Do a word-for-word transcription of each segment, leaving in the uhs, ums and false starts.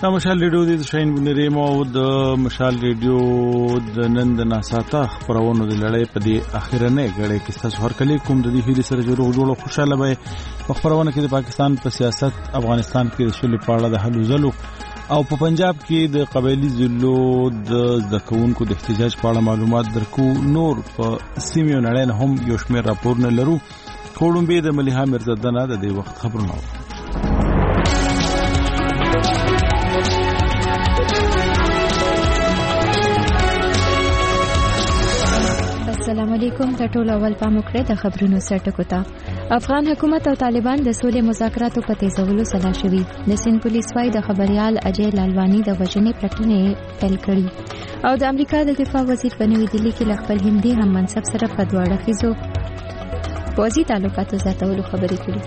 دا مشال ریډیو د شاین بنری مو د مشال ریډیو د نن د ناساته خبرونو د لړۍ په دې اخیرنه غړې کې تاسو هر کلی کوم د دې هلي سره جوړ جوړ خوشاله به په خبرونه کې د پاکستان په سیاست افغانستان کې د شل پاړه د حل زلو او په پنجاب کې د قبایلی ضلعو د ځکونکو د احتجاج په اړه معلومات درکو. نور په سیمه نړۍ هم یو شمېر راپورونه لرو. کولمبیا د مليحه مرزادنه د دې وخت خبرونه. السلام علیکم. د ټولو اول پام وکړئ د خبرونو سرټکو ته. افغان حکومت او طالبان د سولې مذاکراتو په تیزولو سلا شوي. د سند پولیس وايي د خبريال اجي لالوانی د وژنې پرکړې پیل کړې او د امریکا د دفاع وزیر په نوې دلی کې خپل هندي هم منصب سره په دواړه خيزو پوزي تعلقاتو زیاتولو خبرې کړې.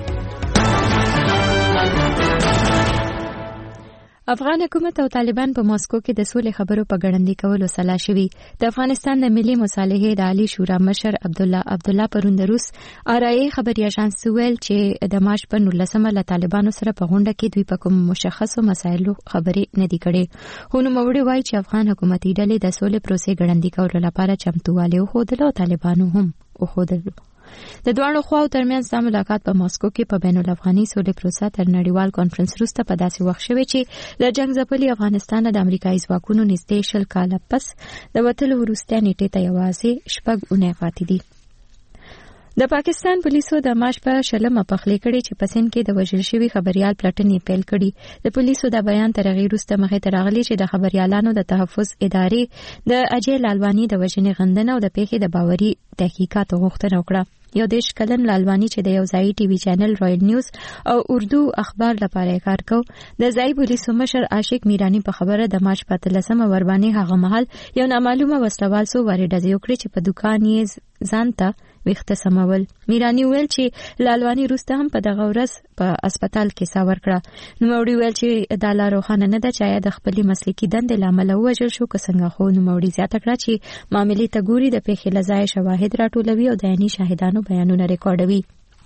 افغان حکومت او طالبان په ماسکو کې د سولې خبرو په ګړندې کولو سلا شوي. د افغانستان د ملي مصالحې د عالی شورا مشر عبد الله عبد الله پرون د روس آرای خبري اژانس ویل چې د مارچ په نولسمه له طالبانو سره په غونډه کې دوی په کوم مشخصو مسایلو خبرې نه دي کړې. خو نو موړي وایي چې افغان حکومتي ډلې د سولې پروسې ګړندې کولو لپاره چمتووالی وښودل او طالبانو هم وښودل. د دوه خواو ترمنځ د ملاقات په ماسکو کې په بین الافغاني سولې پروسه تر نړیوال کانفرنس وروسته په داسې وخت شوی چې د جنگ ځپلي افغانستان د امریکایي ځواکونو نږدې شل کاله پس د وټلو وروسته نیټه ته یوازې شپږ اونۍ پاتې دي. د پاکستان پولیسو د مارچ په شلمه پخلی کړي چې په سند کې د وژل شوي خبريال پلټنې پیل کړي. د پولیسو د بیان تر غیر وروسته مخې ته راغلي چې د خبريالانو د تحفظ ادارې د اجي لالوانی د وژنې غندنه او د پیښې د باوري تحقیقات غوښتنه وکړه. یو دیش کلن لالوانی چې د یو ځای ټي وي چینل رائل نیوز او اردو اخبار لپاره کار کو د ځای پولیسو مشر عاشق میرانی په خبره د مارچ په اتلسمه وربانې هغه مهال یو نامعلومه وسلوال سو وری ډزې وکړي چې په دکان یې ځانته وخت سمول. میرانی ویل چې لالوانی روسته هم په دغه ورځ په هسپتال کې ساور کړه. نو موړي ویل چې د لارو خانه نه د چا د خپلې مسلکي دندې لامل وژل شو که څنګه. خو نو موړي زیاته کړه چې معاملې ته ګوري د پیښې لزای شواهد راټولوي او د عیني شاهدانو بیانونه ریکارډوي.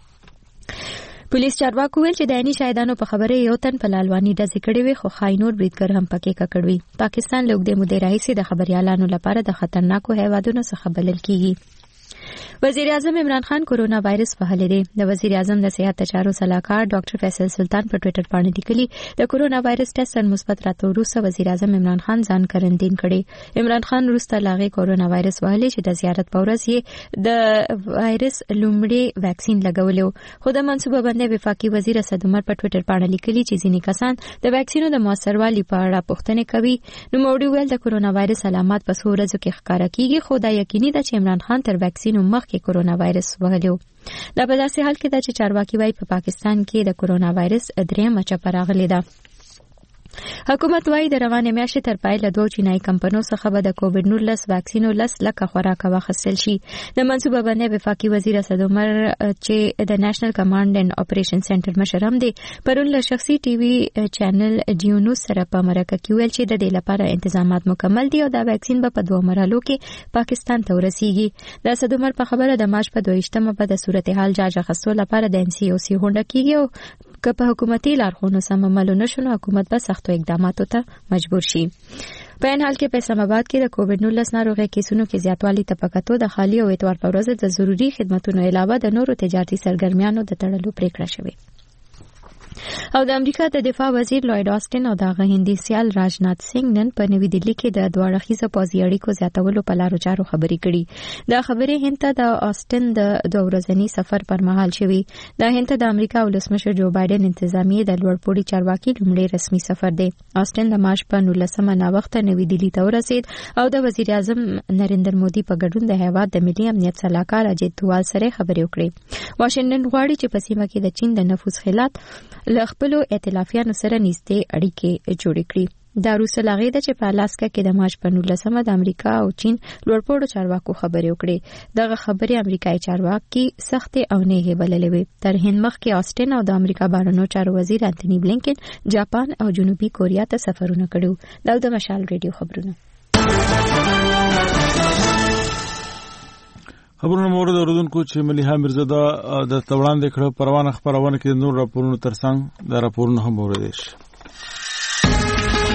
پولیس چارواکو ویل چې د عیني شاهدانو په خبره یو تن په لالوانی ډزې کړې وي خو خاینور بریدګر هم پکې ککړوي. پاکستان له اوږدې مودې راهیسې د خبريالانو لپاره د خطرناکو هیوادونو څخه بلل کیږي. وزیر اعظم عمران خان کورونا وایرس وهلی دی. د وزیر اعظم د صحت چارو صلاحکار ډاکټر فیصل سلطان په ټوئیټر باندې لیکلي د کورونا وایرس ټیسټ مثبت راته وروسته وزیر اعظم عمران خان ځان کرنټین کړي. عمران خان وروسته لاغه کورونا وایرس وهلی چې د زیارت په ورځ یې د وایرس لومړی ویکسین لګولیو. خو د منصوبه بندۍ وفاقي وزیر اسد عمر په ټوئیټر باندې لیکلي چې ځینې کسان د ویکسینو د موثروالي په اړه پوښتنه کوي. نو موړي ویل د کورونا وایرس علامات په څو ورځو کې ښکارا کیږي خو دا یقیني ده چې عمران خان تر ویکسینو مخکې کورونا وایرس وهلیو. دا په داسې حال کې ده چې چارواکي وايي په پاکستان کې د کورونا وایرس درېیمه چپه راغلې ده. حکومت وايي د روانې میاشتې تر پای له دوه چینایي کمپنیو څخه به د کووډ نولس واکسینو لس لکه خوراک واخیستل شي. د منصوبه بندۍ وفاقي وزیر اسد عمر چې د نېشنل کمانډ اینډ اپریشن سنټر مشر هم دی پرون له شخصي ټي وي چینل ډیونو سره په مرکه کې ویل چې د دې لپاره تنظیمات مکمل دي او دا واکسین به په دوه مرحلو کې پاکستان ته ورسیږي. د اسد عمر په خبره د مارچ په دویشتمه په د صورتحال جاج اخیستو لپاره د ان سی او سی غونډه کیږي او که په حکومتي لارښوونو سم عمل نشو نو حکومت به سختو اقداماتو ته مجبور شي. په ان حال کې په اسلام آباد کې د کووډ نولس ناروغۍ کیسونو کې زیاتوالی ته پکاتو د خالي او اتوار په ورځ د ضروري خدماتو علاوه د نورو تجارتي سرګرمیانو د تړلو پریکړه شوې. او د امریکا د دفاع وزیر لوید آستن او د هندي سیال راجنات سنگ نن په نوې دلی کې د دوه اړخیزه پوځي اړیکو زیاتولو په لارو چارو خبرې کړي. دا خبرې هند ته د آستن د دوه ورځني سفر پر مهال شوي. دا هند ته د امریکا ولسمشر جو بایدن انتظامیه د لوړپوړي چارواکي لومړی رسمي سفر دی. آستن د مارچ په نولسمه نا وخت نوې دلی ته ورسید او د وزیر اعظم نریندر مودي په ګډون د هیواد د ملي امنیت صلاحکار اجیت دووال سره خبرې وکړي. واشنگټن غواړي چې په سیمه کې د چین د نفوذ خلاف له خپلو ائتلافیانو سره نږدې اړیکې جوړې کړي. دا روسه لاغې ده چې په الاسکا کې د مارچ په نولسمه د امریکا او چین لوړپوړو چارواکو خبرې وکړي. دغه خبرې امریکایي چارواکي سختې او نه بللې وي. تر هند مخکې آستن او د امریکا بهرنیو چارو وزیر انټونی بلینکن جاپان او جنوبي کوریا ته سفرونه کړي. دا د مشال ریډیو خبرونه. خبرونه مورد اوردونکو چې مليحه مرزاده د توړاندې کړه پروانه خبرونه کې نور راپورونه ترڅنګ دا راپورونه هم اوریدل شي.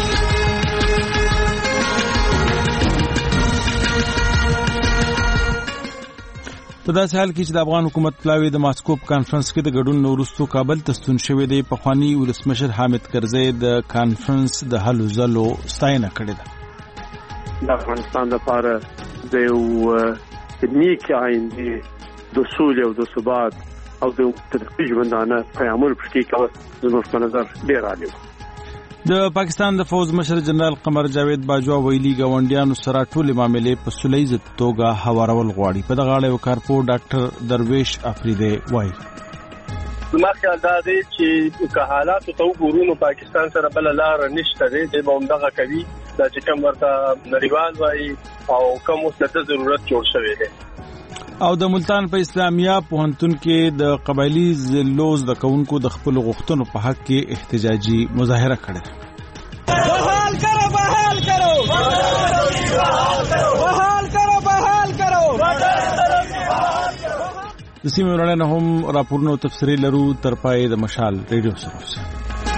په داسې حال کې چې د افغان حکومت پلاوی د ماسکو په کانفرنس کې د ګډون وروسته کابل ته ستون شوی دی. پخوانی ولسمشر حامد کرزی د کانفرنس د هلو ځلو ستاینه کړې ده. د افغانستان لپاره د یو نیک آینده د سولې او د ثبات او د تدریجي ژوندانه پیغامونه پکې کول زموږ په نظر ډېر اړین دی. د پاکستان د فوز مشر جنرال قمر جاوید باجوا ویلي ګاونډیانو سره ټول معاملې په سولهییزه توګه هوارول غواړي. په دغه اړه کارپور ډاکټر درویش افریدی وایي زما خیال دا دی چې که حالات ته وګورو نو پاکستان سره بل لار نشته دی د همدغه کوي دا چې کوم ورته نړیوال وایي او کوم څه ضرورت جوړ شوی دی. او د ملتان په اسلامیه پوهنتون کې د قبایلی زلوز د کونکو د خپل غوښتنو په حق کې احتجاجي مظاهره کړې. بحال کرو بحال کرو بحال کرو بحال کرو. د سیمې ورانه هم راپورونو تفسیری لرو تر پای د مشال ریډیو سره.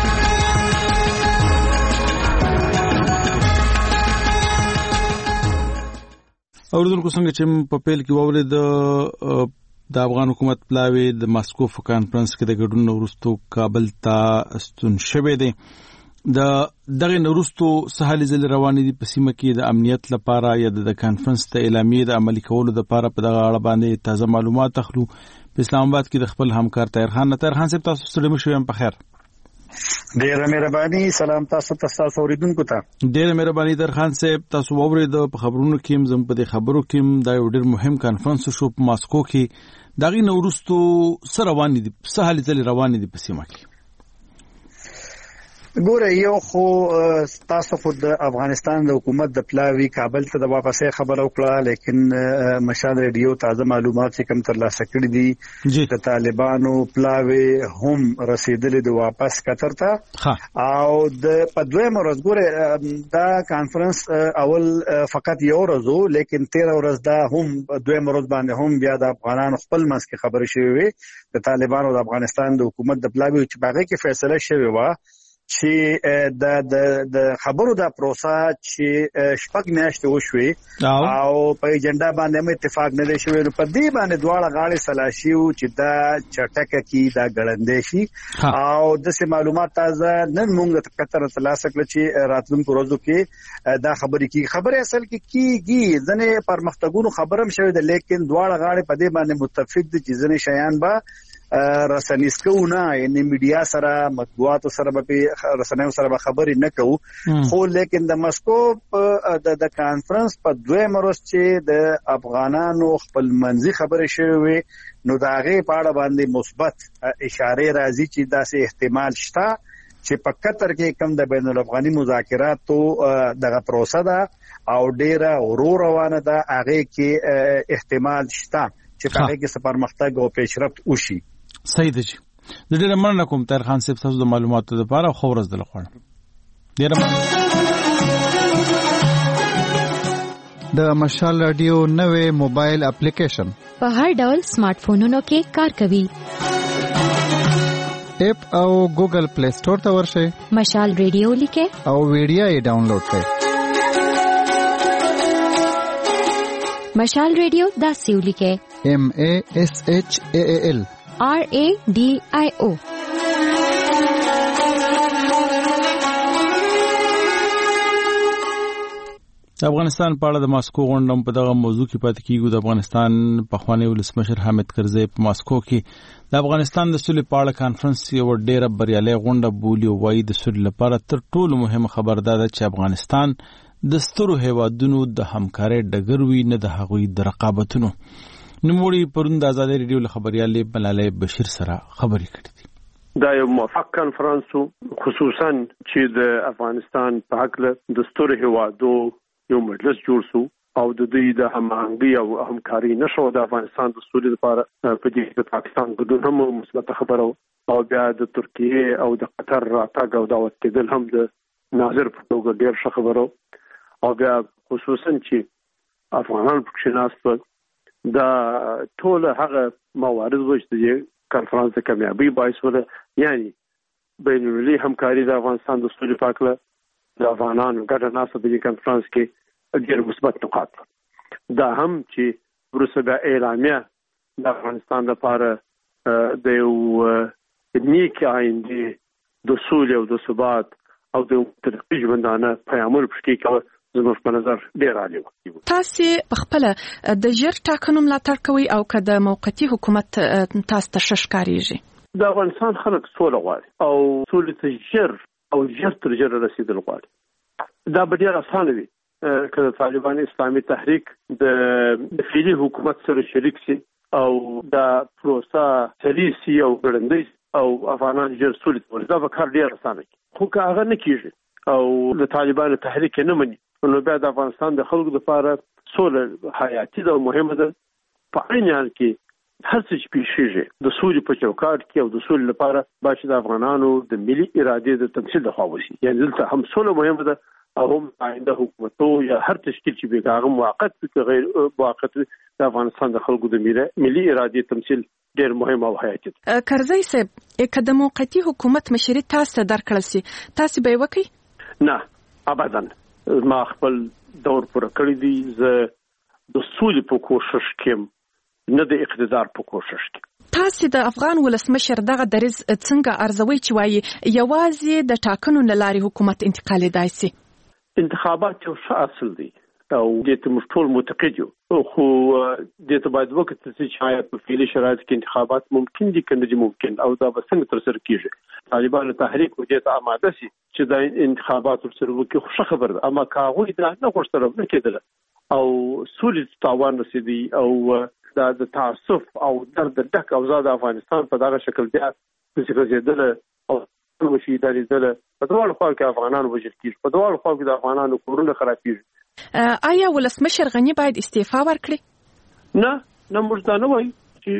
اوردونکو څنګه چې په پیل کې ووري د د افغان حکومت پلاوی د ماسکو په کانفرنس کې د ګډون وروسته کابل ته ستون شوی دی. د دغه وروسته سهالي ځل روانې دي په سیمه کې د امنیت لپاره یا د کانفرنس ته اعلامیه د عملي کولو لپاره په دغه اړه باندې تازه معلومات اخلو. په اسلام آباد کې د خپل همکار طاهر خان طاهر خان صاحب تاسو سره مشوم په خیر. ډیره مهرباني. سلام تاسو ته تاسو اوریدونکو ته. ډیره مهرباني در خان صاحب تاسو وورید په خبرونو کې زم په خبرو کې دا یو ډیر مهم کانفرنس شو په ماسکو کې. دغه نورستو سره روان دي سهالي ځل روان دي په سیمه کې. ګوره یو خو تاسو خو د افغانستان د حکومت د پلاوی کابل ته د واپسې خبر وکړه لیکن مشال ریډیو تازه معلومات چې کوم ترلاسه کړي دي د طالبانو پلاوی هم رسیدلې د واپس قطر ته او د پدویم ورځ ګوره دا کانفرنس اول فقط یو ورځ لیکن تیرا ورځ دا هم دویم ورځ باندې هم بیا د افغانانو خپل منځ کې خبرې شوې وي د طالبانو د افغانستان د حکومت د پلاوی چې باغې کې فیصله شوې و چې د د د خبرو دا پروسه چې شپږ میاشتې وشوي او په ایجنډا باندې هم اتفاق نه دی شوی. په دې باندې دواړه غاړې سلاشي وو چې دا چټکه کې دا ګړندې شي او د سه معلومات تازه نن موږ ته کتر ترلاسه کړل چې راتلونکو ورځو کې دا خبرې کې خبره اصل کې کیږي ځنې پرمختګونو خبرم شوی ده لیکن دواړه غاړې په دې باندې متفق دي چې ځنې شیان به رسنیسکونه یعنی میډیا سره مطبوعات سره به رسنیو سره به خبرې نه کوو خو لیکن د ماسکو د د کانفرنس په دویم ورځ چې د افغانانو خپل منځي خبرې شوې نو دا غي په اړه باندې مثبت اشاره راځي چې داسې احتمال شته چې په قطر کې کم د بین الافغاني مذاکراتو دغه پروسه ده او ډیره ورو روانه ده هغه کې احتمال شته چې په هغه کې سپارمختګ او پیشرفت وشي. صحیح دی. د ډېر مننه کوم طاهر خان صاحب تاسو د معلوماتو لپاره خو ورځ دل خوړم. ډېر د مشال رادیو نوې موبایل اپلیکیشن په هر ډول سمارټ فونونو کې کار کوي. اپ او ګوګل پلی سٹور ته ورشئ. مشال رادیو لیکه او ویډیو یې ډاونلوډ کړئ. مشال رادیو دا سیو لیکه M A S H A A L R A D I O. افغانستان په اړه د ماسکو غونډه په دغه موضوع کې پاتې کیږو. د افغانستان پخوانی ولسمشر حامد کرزی په ماسکو کې د افغانستان د سولې په اړه کانفرنس یو ډېره بریالي غونډه بولي او وايي د سولې لپاره تر ټولو مهمه خبر ده چې افغانستان د سترو هیوادونو د همکارۍ ډګر وي نه د هغوی د رقابتونو. نوموړي پرون د آزادۍ ریډیو له خبريالې ملالۍ بشیر سره خبرې کړې دي. دا یو موفق کانفرنس خصوصا چې د افغانستان په حق له دستور هیوادو یو مجلس جوړ شو او د دې د همغږي او همکاري نشو د افغانستان د سولې لپاره په دې د پاکستان ګډون هم مثبت خبره او بیا د ترکیه او د قطر راتګ او دعوت کېدل هم د ناظر په توګه ډېر ښه خبره او بیا خصوصا چې افغانان پکې ناست دا ټول هغه موارد وو چې کانفرنس د کامیابی باعث وله یعنی بین المللي همکاري د افغانستان د سولې په اړه د افغانانو ګډه ناسته د کانفرنس کې ډېر مثبت نقاط دا هم چې وروسته د اعلامیه د افغانستان لپاره د یو نیک آینده د سولې او د ثبات او د ترقی ژوندانه پیغامونه پکې کوي زموږ په نظر ډیر عالی و. تاسو په خپل د ژر ټاکنو ملاتړ کوئ او که د موقتی حکومت تاسو ته ششکاریږي؟ د افغانستان خلک سوله غواړي او سولې ته ژر او ژر تر ژره رسیدل غواړي. دا به ډیر اسانه وي که د طالبان اسلامي تحریک د فعلي حکومت سره شریک شي او دا پروسه سری سي او ګړندۍ او افغانان ژر سولې ته ورسي. دا به کار ډیر اسانه کړي، خو که هغه نه کیږي او د طالبان تحریک نه مني نو بیا د افغانستان د خلکو لپاره سوله حیاتي ده او مهمه ده. په عین حال کې هر څه چې پیښیږي د سولې په چوکاټ کې او د سولې لپاره باید د افغانانو د ملي ارادې د تمثیل لخوا وشي. یعنې دلته هم سوله مهمه ده او هم آینده حکومتو یا هر تشکیل چې به هغه موقت وي غیر موقت د افغانستان د خلکو د ملي ارادې تمثیل ډېر مهم او حیاتي ده. کرزی صاحب که د موقتی حکومت مشري تاسو درکړل سي تاسو به وکړئ؟ نه ابدا. ما خپل دور پوره کړی دی. زه د سولې په کوشش کې نه د اقتدار په کوشش کې. تاسو د افغان ولسمشر دغه دریځ څنګه ارزوي چې وایي یوازې د ټاکنو نه لارې حکومت انتقالېدای سي؟ انتخابات یو ښه اصل دی او دې ته موږ ټول متقید یو، خو دې ته باید وکتل شي چې آیا په فعلي شرایطو کې انتخابات ممکن دي که نه دي ممکن او دا به څنګه ترسره کیږي. طالبانو تحریک دې ته آماده شي چې دا انتخابات ورسره وکړي، خو ښه خبره ده. اما که هغوی دا نه غوښتل نه کېدله او سولې ته تاوان رسېدی او دا د تعصب او درد ډک اوضاع د افغانستان په دغه شکل بیا پسې غځېدله او وشي ادارېدله، په دواړو خواو کې افغانان وژل کېږي، په دواړو خواو کې د افغانانو کورونه خرابېږي. آیا ولسمشر غني باید استعفا ورکړي؟ نه نه موږ دا نه وایو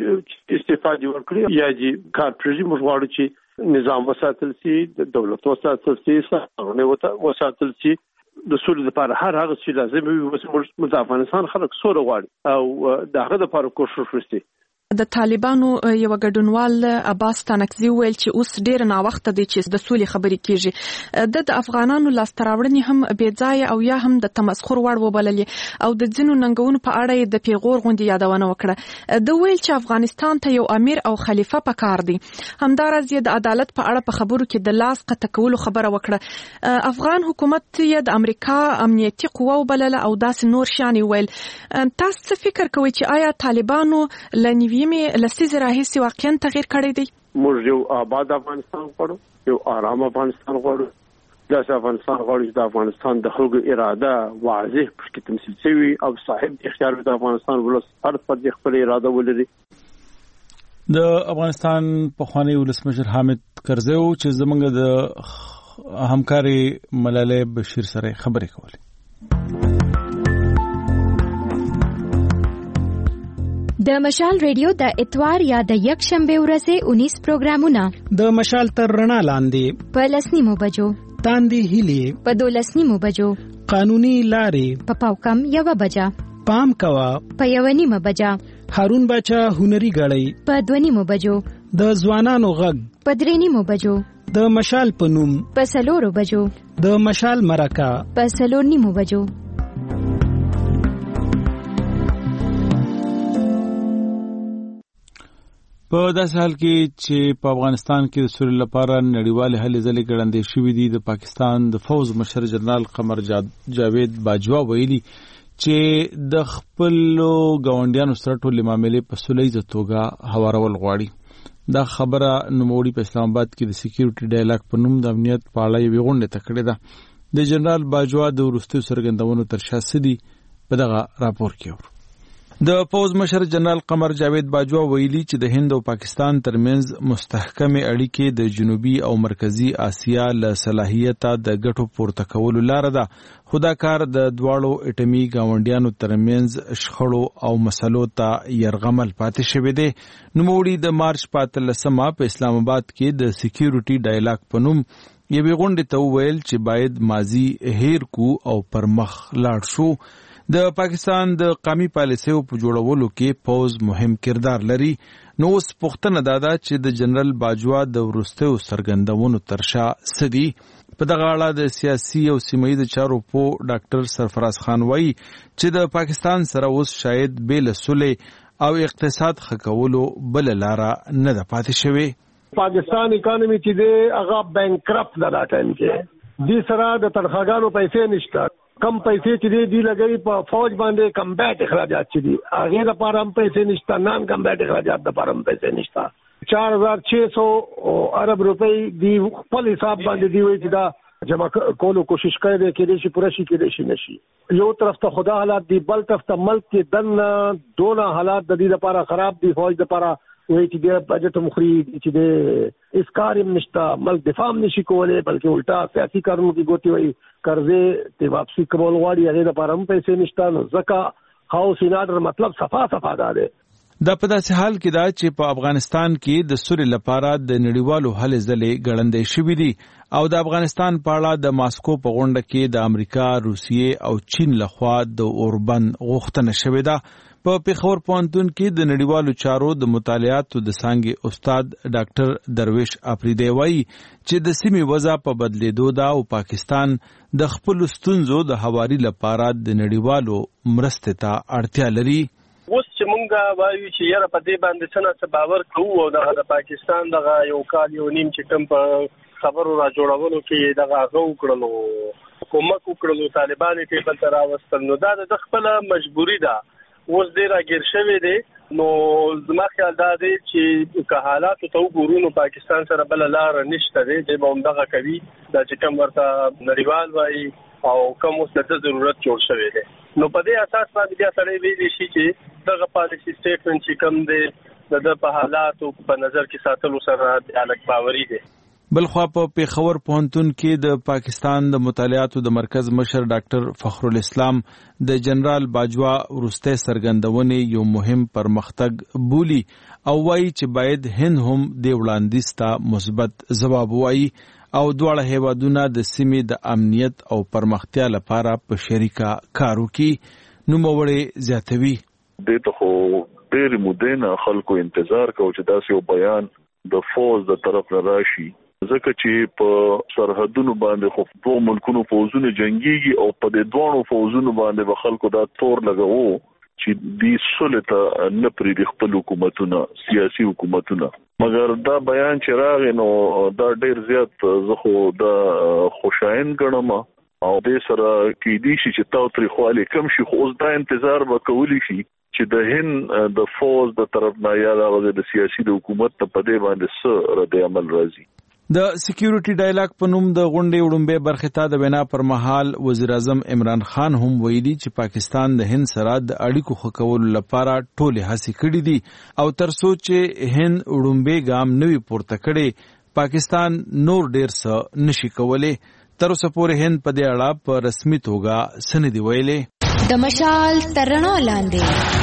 چې استعفا دې ورکړي یا دې کار پرېږدي. موږ غواړو چې نظام وساتل شي، د دولت وساتل شي، سرحدونه وساتل شي، د سولې لپاره هر هغه څه لازم وي. موږ د افغانستان خلک سوله غواړي او د هغه لپاره کوشش وشي. د طالبانو یو ګډونوال عباس تانکزي ویل چې اوس ډیر ناوخته دی چې د سولې خبرې کیږي. د د افغانانو لاسته راوړنې هم بې ځایه او یا هم د تمسخر وړ وبللې او د ځینو ننګونو په اړه د پیغور غونډې یادونه وکړه. د ویل چې افغانستان ته یو امیر او خلیفہ پکار دی. همداراز د عدالت په اړه په خبرو کې د لاس قطع کولو خبره وکړه. افغان حکومت یې د امریکا امنیتي قوه وبلله او داسې نور شان ویل. تاسو څه فکر کوئ چې آیا طالبانو لنیوي مې لسیز راهیسي واقعا تغییر کړی دی؟ موږ یو آباد افغانستان غواړو، یو آرام افغانستان غواړو. داسې افغانستان غواړو چې د افغانستان د خلکو اراده واضح پکې تمثیل شوي او صاحب اختیار د افغانستان ولس هر فرد خپل اراده ولري. د افغانستان پخوانی ولسمشر حامد کرزی و چې زمونږ د همکاري ملالۍ بشیر سره خبرې کولې. د مشال ریډیو د اتوار یا د یک شنبه ورځې اونیس پروګرامونه د مشال تر رڼا لاندې په لسنیمو بجو، تاندې هیلې په دولسنیمو بجو، قانوني لارې په پاوکم یوه بجه، پام کوا په یوه نیمه بجه، هارون باچا هنري غړی په دوه نیمو بجو، د ځوانانو غږ په درې نیمو بجو، د مشال په نوم په څلورو بجو، د مشال مرکه په څلور نیمو بجو. په داسې حال کې چې په افغانستان کې د سولې لپاره نړیوال هلې ځلې ګړندې شوې دي، د پاکستان د فوز مشر جنرال قمر جاوید باجوا ویلي چې د خپلو ګاونډیانو سره ټولې معاملې په سوله ییزه توګه هوارول غواړي. دا خبره نوموړي په اسلام آباد کې د سکیورټي ډایلاګ په نوم د امنیت په اړه یوې غونډې ته کړې ده. د جنرال باجوا د وروستیو څرګندونو تر شا څه دي په دغه راپور کې اورو. د فوز مشر جنرال قمر جاوید باجوا ویلي چې د هند او پاکستان ترمنځ مستحکمې اړیکې د جنوبي او مرکزی آسیا له صلاحیته د ګټو پورته کولو لاره ده، خو دا کار د دواړو اټمي ګاونډیانو ترمنځ شخړو او مسلو ته یرغمل پاتې شوی دی. نوموړي د مارچ په اتلسمه په اسلام آباد کې د سکیورټي ډایلاګ په نوم یوې غونډې ته وویل چې باید ماضي هیر کو او پر مخ لاړ شو. د پاکستان د قومي پالیسیو په جوړولو کې پوز مهم کردار لري. نو اوس پوښتنه دا ده چې د جنرال باجوا د وروستیو څرګندونو تر شا څه دي. په دغه اړه د سیاسي او سیمه ییزو چارو پوه ډاکټر سرفراز خان وایي چې د پاکستان سره اوس شاید بې له سولې او اقتصاد خکولو بل لاره نه ده پاتې شوی. پاکستان اکانومي چې دی هغه بینکرپټ ده دا ټایم کې دې سره د تنخواګانو پیسې نشته کم پیسې چې دی دی لګي په فوج باندې کمبیټ اخراجات چې دي هغه د پارم پیسې نشته نان کمبیټ اخراجات د پارم پیسې نشته چار ہزار چھ سو ارب روپۍ دی خپل حساب باندې دی وي چې دا جمع کولو کوشش کوي د کې دې شي پوره شي کې دې شي نشي یو طرف ته خدا حالات دی بل طرف ته ملک کې دن دونه حالات د دې لپاره خراب دي فوج لپاره وای چې د بجټ مخري چې د اس کارم نشتا ملک دفاع نشي کولای بلکې الټا سیاسي کارونو کې ګوتی وای قرضې ته واپسی کول غواړي هغه لپاره هم پیسې نشتا نو ځکه هاوس انادر مطلب صفا صفا ده. دا په داسې حال کې دا چې په افغانستان کې د سولې لپاره د نړیوالو هلې ځلې ګړندې شوې دي او د افغانستان په اړه د ماسکو په غونډه کې د امریکا، روسیې او چین لخوا د اوربند غوښتنه شوې ده. په پیښور پوهنتون کې د نړیوالو چارو د مطالعاتو د څانګې استاد ډاکټر درویش افریدی وایي چې د سیمې وضع په بدلیدو ده او پاکستان د خپل ستونزو د هواري لپاره د نړیوالو مرستې ته اړتیا لري. اوس چې مونږه وایو چې یاره په دې باندې څنګه څه باور کوو او د پاکستان دغه یو کال یو نیم چې کوم په خبرو را جوړولو کې دغه غو کړلو کومک وکړلو طالبان یې په تر راوستل نو دا د خپل مجبوری ده اوس ډیر اګیر شوی دی نو زما خیال دا دی چې که حالات ته وګورو نو پاکستان سره بل لار نشته دی چې به همدغه کوي دا چې کوم ورته نړیوال وایي او کوم اوس د ضرورت جوړ شوی دی نو په دې اساس باندې بیا سره ویلی شي چې دغه پالیسی سټیټمنټ چې کوم دی د په حالاتو په نظر کې ساتلو سره د الګ باوري دی. بلخوا په پیښور پوهنتون کې د پاکستان د مطالعاتو د مرکز مشر ډاکټر فخر الاسلام د جنرال باجوا ورسته سرګندونې یو مهم پرمختګ بولی او وایي چې باید هند هم د وړاندیز ته مثبت ځواب وایي او دواړه هیوادونه د سیمې د امنیت او پرمختیا لپاره په شریکه کار وکړي. نوموړی زیاتوي دته خو ډېر مودې خلکو انتظار کوي چې داسې یو بیان د فوج د طرف نه راشي ځکه چې په سرحدونو باندې خو دوه ملکونو فوجونه جنگيږي او په دې دوه فوجونو باندې به خلکو دا تور لګاوه چې د سولته نه پرې خپل حکومتونه سیاسي حکومتونه مګر دا بیان چې راغی نو دا ډېر زیات زه خو دا خوشاین ګڼم او دې سره کې دي چې تاسو تری خالي کم شي خو اوس دا انتظار وکولي شي چې د هند د فوج د طرف نه یا د سیاسي د حکومت په دې باندې سره رد عمل راځي. د سکیورټي ډایلاګ په نوم د غونډې وړومبه برخه ته د وینا پر مهال وزیر اعظم عمران خان هم ویلي چې پاکستان د هند سره د اړیکو ښه کولو لپاره ټولې هڅې کړې دي او تر څو چې هند وړومبه ګام نوي پورته کړي پاکستان نور ډیر څه نشي کولای. تر اوسه پورې هند په دې اړه په رسمي توګه څه نه دی ویلي. د مشال ترڼا لاندې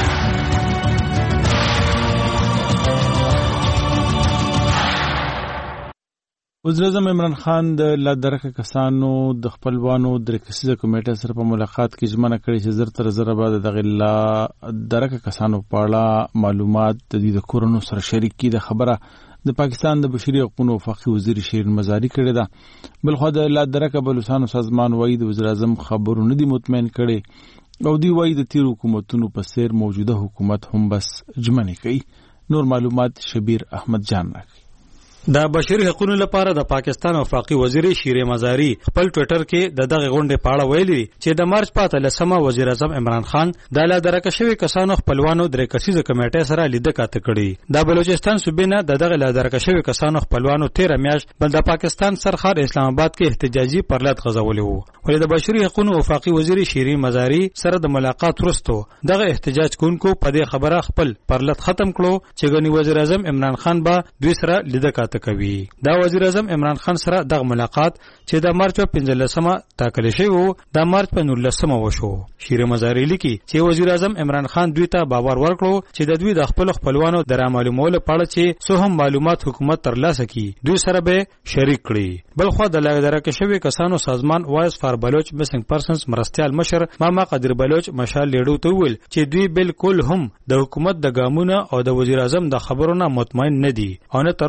وزیر اعظم عمران خان د لادرکه کسانو د خپلوانو د ریکسیزه کمیټه سره په ملاقات کې ژمنه کړې چې زر تر زر بعد دغه لادرکه کسانو په اړه معلومات د دې کورونو سره شریک کړي. د خبره د پاکستان د بشري حقوقو وفاقي وزیر شیرین مزاری کړی ده. بلخو د لادرکه بلوچستان سازمان وایي د وزیر اعظم خبرونه دي مطمئن کړي او دی وایي د تیر حکومتونو په سیر موجوده حکومت هم بس ژمنه کوي. نور معلومات شبیر احمد جان راکړي. د بشري حقوقو لپاره د پاکستان وفاقي وزیر شیرین مزاری خپل ټوئیټر کې د دغه غونډې په اړه ویلي چې د مارچ په اتلسمه وزیر اعظم عمران خان د لادرکه شوی کسانو خپلوانو د ریکسیزه کمیټې سره لیدل کاته کړي. د بلوچستان صوبې نه د دغه لادرکه شوی کسانو خپلوانو تیر میاشت بل د پاکستان سرخار اسلام آباد کې احتجاجي پرلط غځولې وو. ولې د بشري حقوقو وفاقي وزیر شیرین مزاری سره د ملاقات وروسته دغه احتجاج کوونکو په دې خبره خپل پرلط ختم کړو چې غنی وزیر اعظم عمران خان به دوی سره لیدل کاته کوي. دا وزیر اعظم عمران خان سره دغه ملاقات چې د مارچ په پنځلسمه ټاکل شوی وو د مارچ په نولسمه وشو. شیرین مزاری لیکي چې وزیر اعظم عمران خان دوی ته باور ورکړو چې د دوی د خپل خپلوانو د معلومولو په اړه چې څه هم معلومات حکومت ترلاسه کړي دوی سره به شریک کړي. بلخو د لادرکه شوی کسانو سازمان وایس فار بلوچ مسنګ پرسنز مرستيال مشر ماما قادر بلوچ مشال لیډو ته ویل چې دوی بالکل هم د حکومت د ګامونو او د وزیر اعظم د خبرونو مطمئن نه دي او نه تر اوسه دغه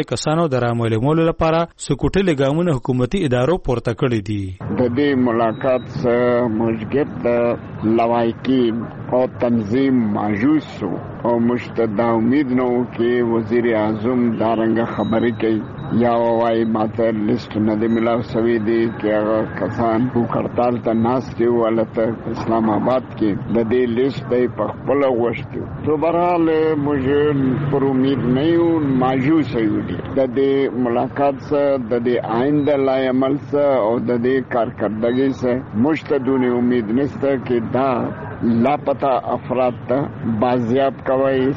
شوی کسانو د رامعلومولو لپاره سکوټلې ګامونه حکومتي ادارو پورته کړي دي. د دې ملاقات سره موجب د لوایکین او تنظیم ماجوس او مشتد امید نو کې وزیر اعظم دارنګ خبرې کوي یا وای ماته لیست نه دی ملاو سوي دي چې هغه کسان کو کړتال ته ناس دی ولته اسلام آباد کې د دې لیست په خپل غوښتو تو برحال موږ پر امید نه یو ماجوس یو دي د دې ملاقات سره د دې آینده لای عمل سره او د دې کارکردګۍ سره مشتدونه امید نشته چې دا لاپتا افراد ته بازیاب کوي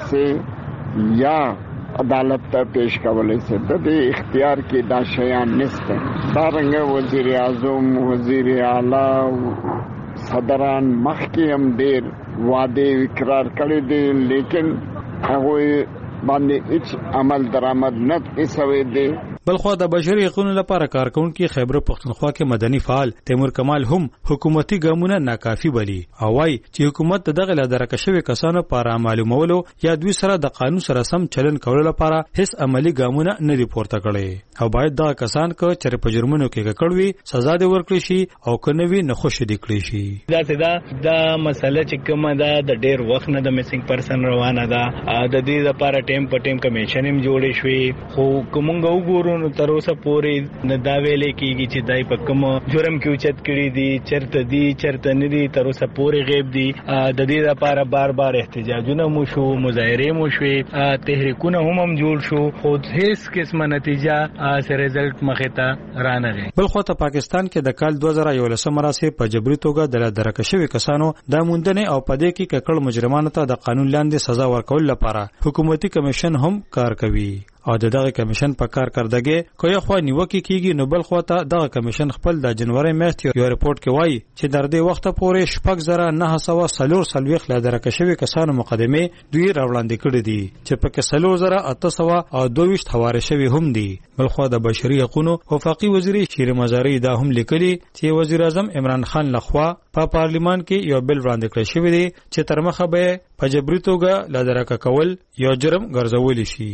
سه یا عدالت ته پیش کولای سي د دې اختیار کې دا شیان نشته. دارنګ وزیر اعظم وزیر اعلی صدران مخکې هم ډېر وعده اقرار کړی دي لیکن هغه باندې هیڅ عمل درآمد نه کوي دي. بلخو د بشري حقوقو لپاره کارکونکو خیبر پختونخوا کې مدني فعال تیمور کمال هم حکومتي ګامونه ناکافي بلی او وايي چې حکومت دغه لادرکه شوی کسانو لپاره معلومولو یا دوی سره د قانون سره سم چلن کولو لپاره هیڅ عملی ګامونه نه دي پورته کړي او باید دا کسان کو چې په جرمونو کې کړوي سزا دي ورکړي شي او کنوي نه خوشي دي کړی شي. دا دا د مسله چې کومه ده د ډېر وخت نه د میسنګ پرسن روانه ده د دې لپاره ټیم په ټیم کمیشن هم جوړې شوې خو کومنګ وګورو نو تر اوسه پورې نه دا ویلې کیږي چې دای په کوم جرم کې اوچت کړي دي چرته دي چرته نه دي تر اوسه پورې غیب دي. د دې لپاره بار بار احتجاجونه مو شو مظاهره مو شوې تحریکونه هم هم جوړ شو خو هیڅ قسمه نتیجه سره رزلټ مخه ته رانغی. بل خو ته پاکستان کې د کال دوه زره یولسم راسي په جبري توګه د درکه شوی کسانو د موندنې او پدې کې ککړ مجرمانو ته د قانون لاندې سزا ورکول لپاره حکومتي کمیشن هم کار کوي او دغه کمیشن په کار کردګي کوي خو نیوکه کیږي نو بل خو ته دغه کمیشن خپل د جنوري میاشتې یو ریپورت کې وایي چې در دې وخت پورې شپږ زره نه سوه سلور سلويخ لا درکه شوی کسانو مقدمه دوی راوړاندې کړې دي چې په کې سلور زره اته سوه او دوه حواله شوی هم دي. بل خو د بشري حقوقو وفاقي وزیر شیر مزاری دا هم لیکلي چې وزیر اعظم عمران خان لخوا په پارلیمان کې یو بل وړاندې کړی شوی دی چې تر مخه به په جبري توګه لا درکه کول یو جرم ګرځول شي.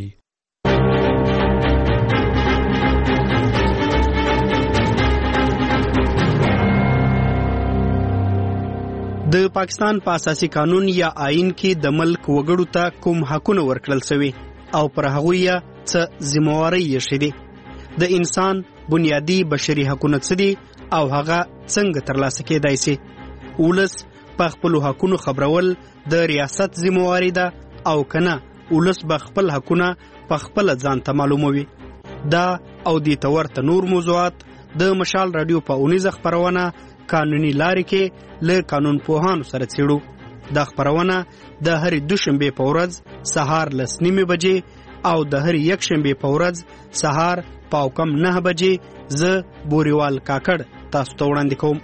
د پاکستان په اساسي قانون یا آئین کې د ملک وګړو ته کوم حقونه ورکړل شوی او پر هغه یې څه ذمہواری یې شېدي د انسان بنیادی بشري حقونه څه دي او هغه څنګه ترلاسه کېدای شي. ولس په خپل حقونو خبرول د ریاست ذمہواری ده او کنه ولس به خپل حقونه په خپل ځان ته معلوموي. دا او د تورته نور موضوعات د مشال رادیو په اونیزه خبرونه قانوني لارې کې له قانون پوهانو سره څېړو. دا خبرونه د هرې دوشنبې په ورځ سهار لس نیمې بجې او د هرې یکشنبې په ورځ سهار پاو کم نه بجې زه بوریوال کاکړ تاسو ته وړاندې کوم.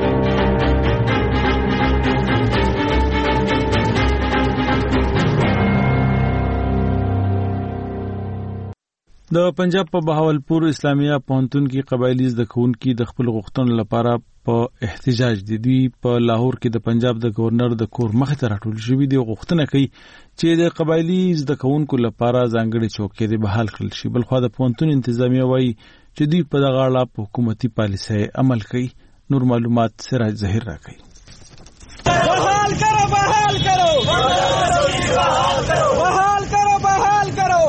د پنجاب په بهاولپور اسلامیه پوهنتون کې قبایلی زده کوونکي د خپل غوښتنو لپاره په احتجاج دي. دوی په لاهور کې د پنجاب د گورنر د کور مخې ته راټول شوي دي او غوښتنه کوي چې د قبایلی زده کوونکو لپاره ځانګړي چوکۍ د بحال کړل شي. بلخو د پوهنتون انتظامیه وایي چې دوی په دغه اړه په حکومتي پالیسۍ عمل کوي. نور معلومات سراج ظاهر راکوي. بحال کرو بحال کرو بحال کرو بحال کرو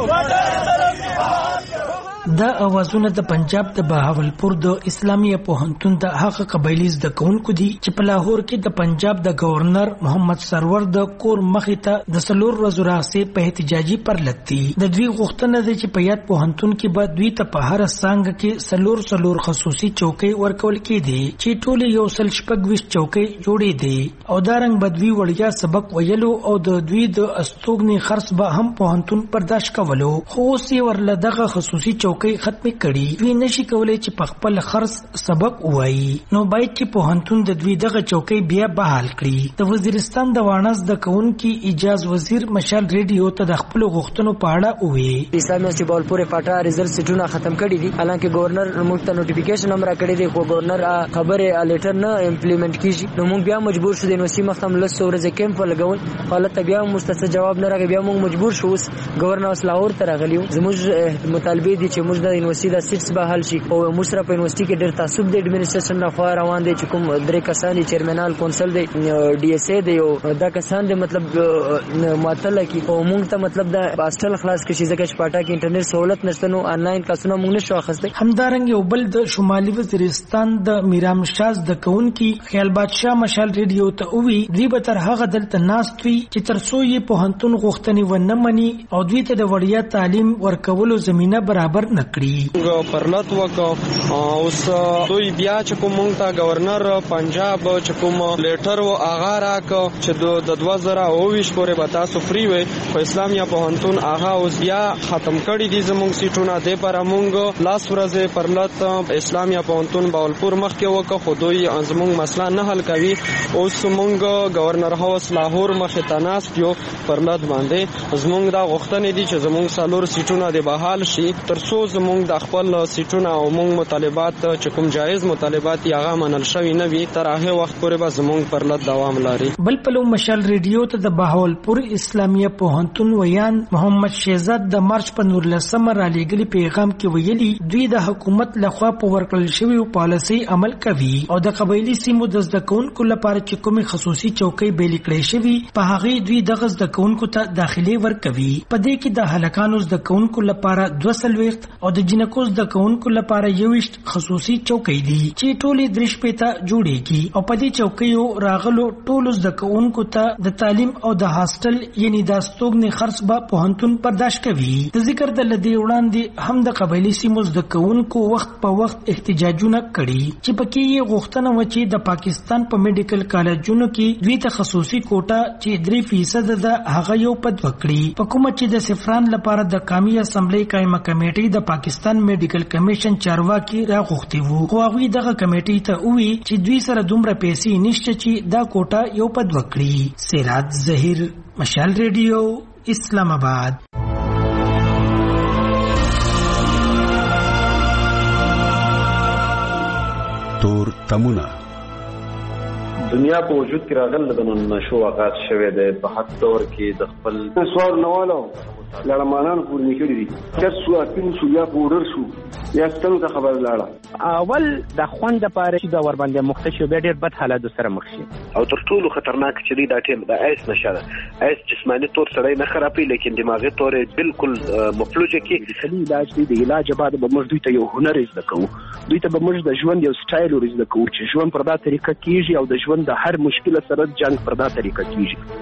دا اوازونه د پنجاب د بهاولپور د اسلامیه پوهنتون د هغه قبایلی زده کوونکو دي چې په لاهور کې د پنجاب د گورنر محمد سرور د کور مخې ته د سلور ورځو راهیسې په احتجاجي پرلط دي. د دوی غوښتنه ده چې په یاد پوهنتون کې به دوی ته په هر څانګه کې سلور سلور خصوصي چوکۍ ورکول کېدي چې ټول یو سل شپږ ویشت چوکۍ جوړې دي او دا رنګ به دوی وړیا سبق ویلو او د دوی د استوګنې خرڅ به هم پوهنتون برداشت کولو. خو اوس یې ورله دغه خصوصي چوکۍ چوکۍ ختم کړي دوی نشي کولای چې په خپل خرڅ سبق وایي نو باید چې پوهنتون د دوی دغه چوکۍ بیا بحال کړي. د وزیرستان د وانس د کونکي اجاز وزیر مشال ریډیو ته د خپل غوښتنو په اړه وویل. اسلامي چې بولپور فاټا ریزلټ سټونه ختم کړي دي حالانکه گورنر موږ ته نوټیفیکیشن هم را کړی دی خو گورنر خبره لیټر نه امپلیمنٹ کیږي نو موږ بیا مجبور شو د یونیورسيټي مختم لس ورځې کیمپ لګول حالت بیا مستقل جواب نه راغی بیا موږ مجبور شو گورنر اوس لاهور ته راغلیو. زموږ مطالبه دي چې موږ د یونیورسيټي د سیټس به حل شي او موږ سره په یونیورسيټي کې ډېر تعصب د اډمنسټریشن نه خو روان دي چې کوم درې کسان دي چیرمنال کونسل دی ډي اس ای دی او دا کسان دي مطلب معطل کی او موږ ته مطلب د هاستل خلاص کشي ځکه چې پټا کې انټرنیټ سہولت نشته نو آنلاین کلاسونه موږ نشو اخیسته. همدارنګ یو بل د شمالي وزیرستان د میرام شاز د کونکي خیال بادشاه مشال ریډیو ته وی دوی به تر هغه دلته ناستوي چې ترڅو یې پوهنتون غوښتنې ونه مني او دوی ته د وړیا تعلیم ورکولو زمينه برابر نکړي. پرلط وکړه اوس دوی بیا چې کوم مونږ ته گورنر پنجاب چې کوم لیټر و اغا راک چې د دوه زره اوویشت پورې به تاسو فری وي په اسلامي پوهنتون اغا اوس بیا ختم کړي دي زموږ سیټونه د پر مونږ لاس ورځې پرلط اسلامي پوهنتون باولپور مخ کې وکړه خو دوی زموږ مسله نه حل کوي. اوس مونږ گورنر هاوس لاهور مخ ته ناست یو پرلط باندې زموږ دا غوښتنې دي چې زموږ سالور سیټونه د بحال شي ترڅو زموږ د خپل سیټونه او مونږ مطالبات چې کوم جایز مطالبات یې هغه منل شوی نه وي تر هغه وخت پورې به زموږ پرلط دوام لري. بل پلو مشال ریډیو ته د بهاولپور اسلامیه پوهنتون ویان محمد شهزاد د مارچ په نورلسمه را لېږلي پیغام کې ویلي دوی د حکومت لخوا په ورکړل شوی پالیسي عمل کوي او د قبایلی سیمو د زده کوونکو لپاره چې کومې خصوصي چوکۍ بیل کړې شوی په هغه دوی د زده کوونکو ته داخلي ورکوي. په دې کې د هلکانو زده کوونکو لپاره دوه سلويخت او د جنکو زده کوونکو لپاره یوشت خصوصي چوکۍ دي چې ټولې درش پېتا جوړيږي او په دې چوکیو راغلو ټولو زده کوونکو ته د تعلیم او د هاستل یعنی د استوګنې خرڅ به پوهنتون برداشت کوي. د ذکر د لدی وړاندې هم د قبایلی سیمو زده کوونکو وخت په وخت احتجاجونه کړي چې پکې یې غوښتنه و چې د پاکستان په میډیکل کالجونو کې دوی ته خصوصي کوټه چې درې فیصد د هغه یو پد وکړي. په کومه چې د سفران لپاره د قومي اسمبلی قائمه کمیټې د پاکستان میډیکل کمیشن چارواکي راغوښتي وو خو هغه دغه کمیټې ته وی چې دوی سره دومره پیسې نشته چې دا کوټه یو پد وکړي. سراج ظهیر مشال ریډیو اسلام آباد. تور تمونه دنیا په وجود کې راغله د نشو آغاز شوه د په حد دور کې د خپل سوال نوالو لړمانان پور نکړي دي چې سو اپین سو یا پورر شو یا څنګه خبر لاړه اول د خوند لپاره چې د ور باندې مختشو به ډېر بد حالات سره مخ شي او تر ټولو خطرناک چې دا ټیم د ایس نشه ایس جسمانی تور سره نه خرابې لیکن دماغي تور بالکل مفلوجه کې خلی علاج دی د علاج بعد به موږ دوی ته یو هنر زده کوو دوی ته به موږ د ژوند یو سټایل ورزده کوو چې ژوند پر دا طریقه کیږي او د ژوند د هر مشکل سره جنگ پر دا طریقه کیږي.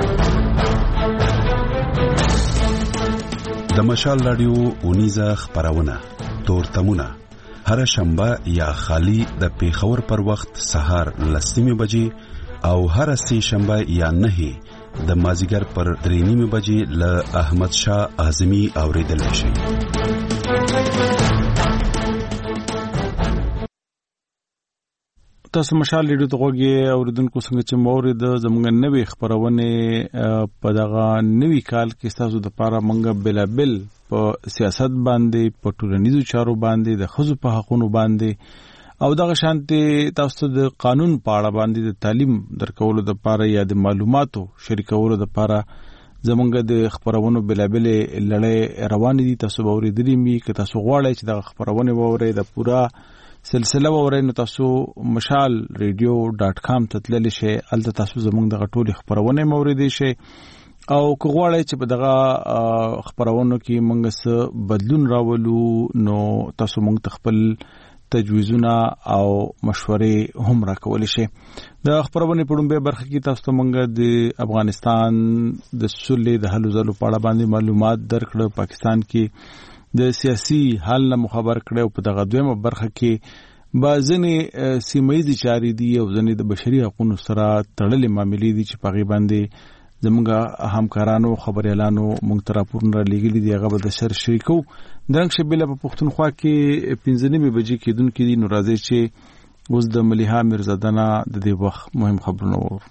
د مشال رادیو اونیزه خبرونه تور تمونه هر شنبه یا خالی د پیښور پر وخت سهار لسمه بجې او هر سه شنبه یا نه د مازیګر پر درې نیمه بجې ل احمد شاه اعظمي اوریدل شي. تاسو مشال ریډیو ته غوږی اوریدونکو څنګه چې مورید زموږ نوې خبرونه په دغه نوې کال کې تاسو د پاره منګه بلابل په سیاست باندې په ټولنیزو چارو باندې د خزو په حقوقو باندې او دغه شانتي تاسو د قانون په اړه باندې د تعلیم درکولو د پاره یا د معلوماتو شریکولو د پاره زمونږ د خبرونو بلابل لړۍ روان دي. تاسو به اوریدلی می که تاسو غواړئ چې د خبرونه وورئ د پورا سلسله وورئ نو تاسو مشال ریډیو ډاټ کام ته تللی شئ. الته تاسو زمونږ د ټولې خبرونه موریدئ شئ او که غواړئ چې په دغه خبرونو کې موږ څه بدلون راولو نو تاسو موږ ته خپل تجویزونه او مشورې هم راکولی شئ. د خبرونه په لومړۍ برخه کې تاسو ته موږ د افغانستان د سولې د هلو ځلو په اړه باندې معلومات درکړه، پاکستان کې د سیاسي حال نه خبر کړو. په دغه دویمه برخه کې بعضنی سیمایي چاري دي او ځنې د بشري حقوقو سره تړلې معاملې دي چې په غي باندې زموږ همکارانو خبريالانو موږ ته راپورونه لیږلي دي هغه به د شر شریکو درنګ شبيله په پښتونخوا کې پنځه نیمه بجې کېدونکې دي. نو راځي چې اوس د مليحه میرزادنا د دې وخت مهم خبرونه وو.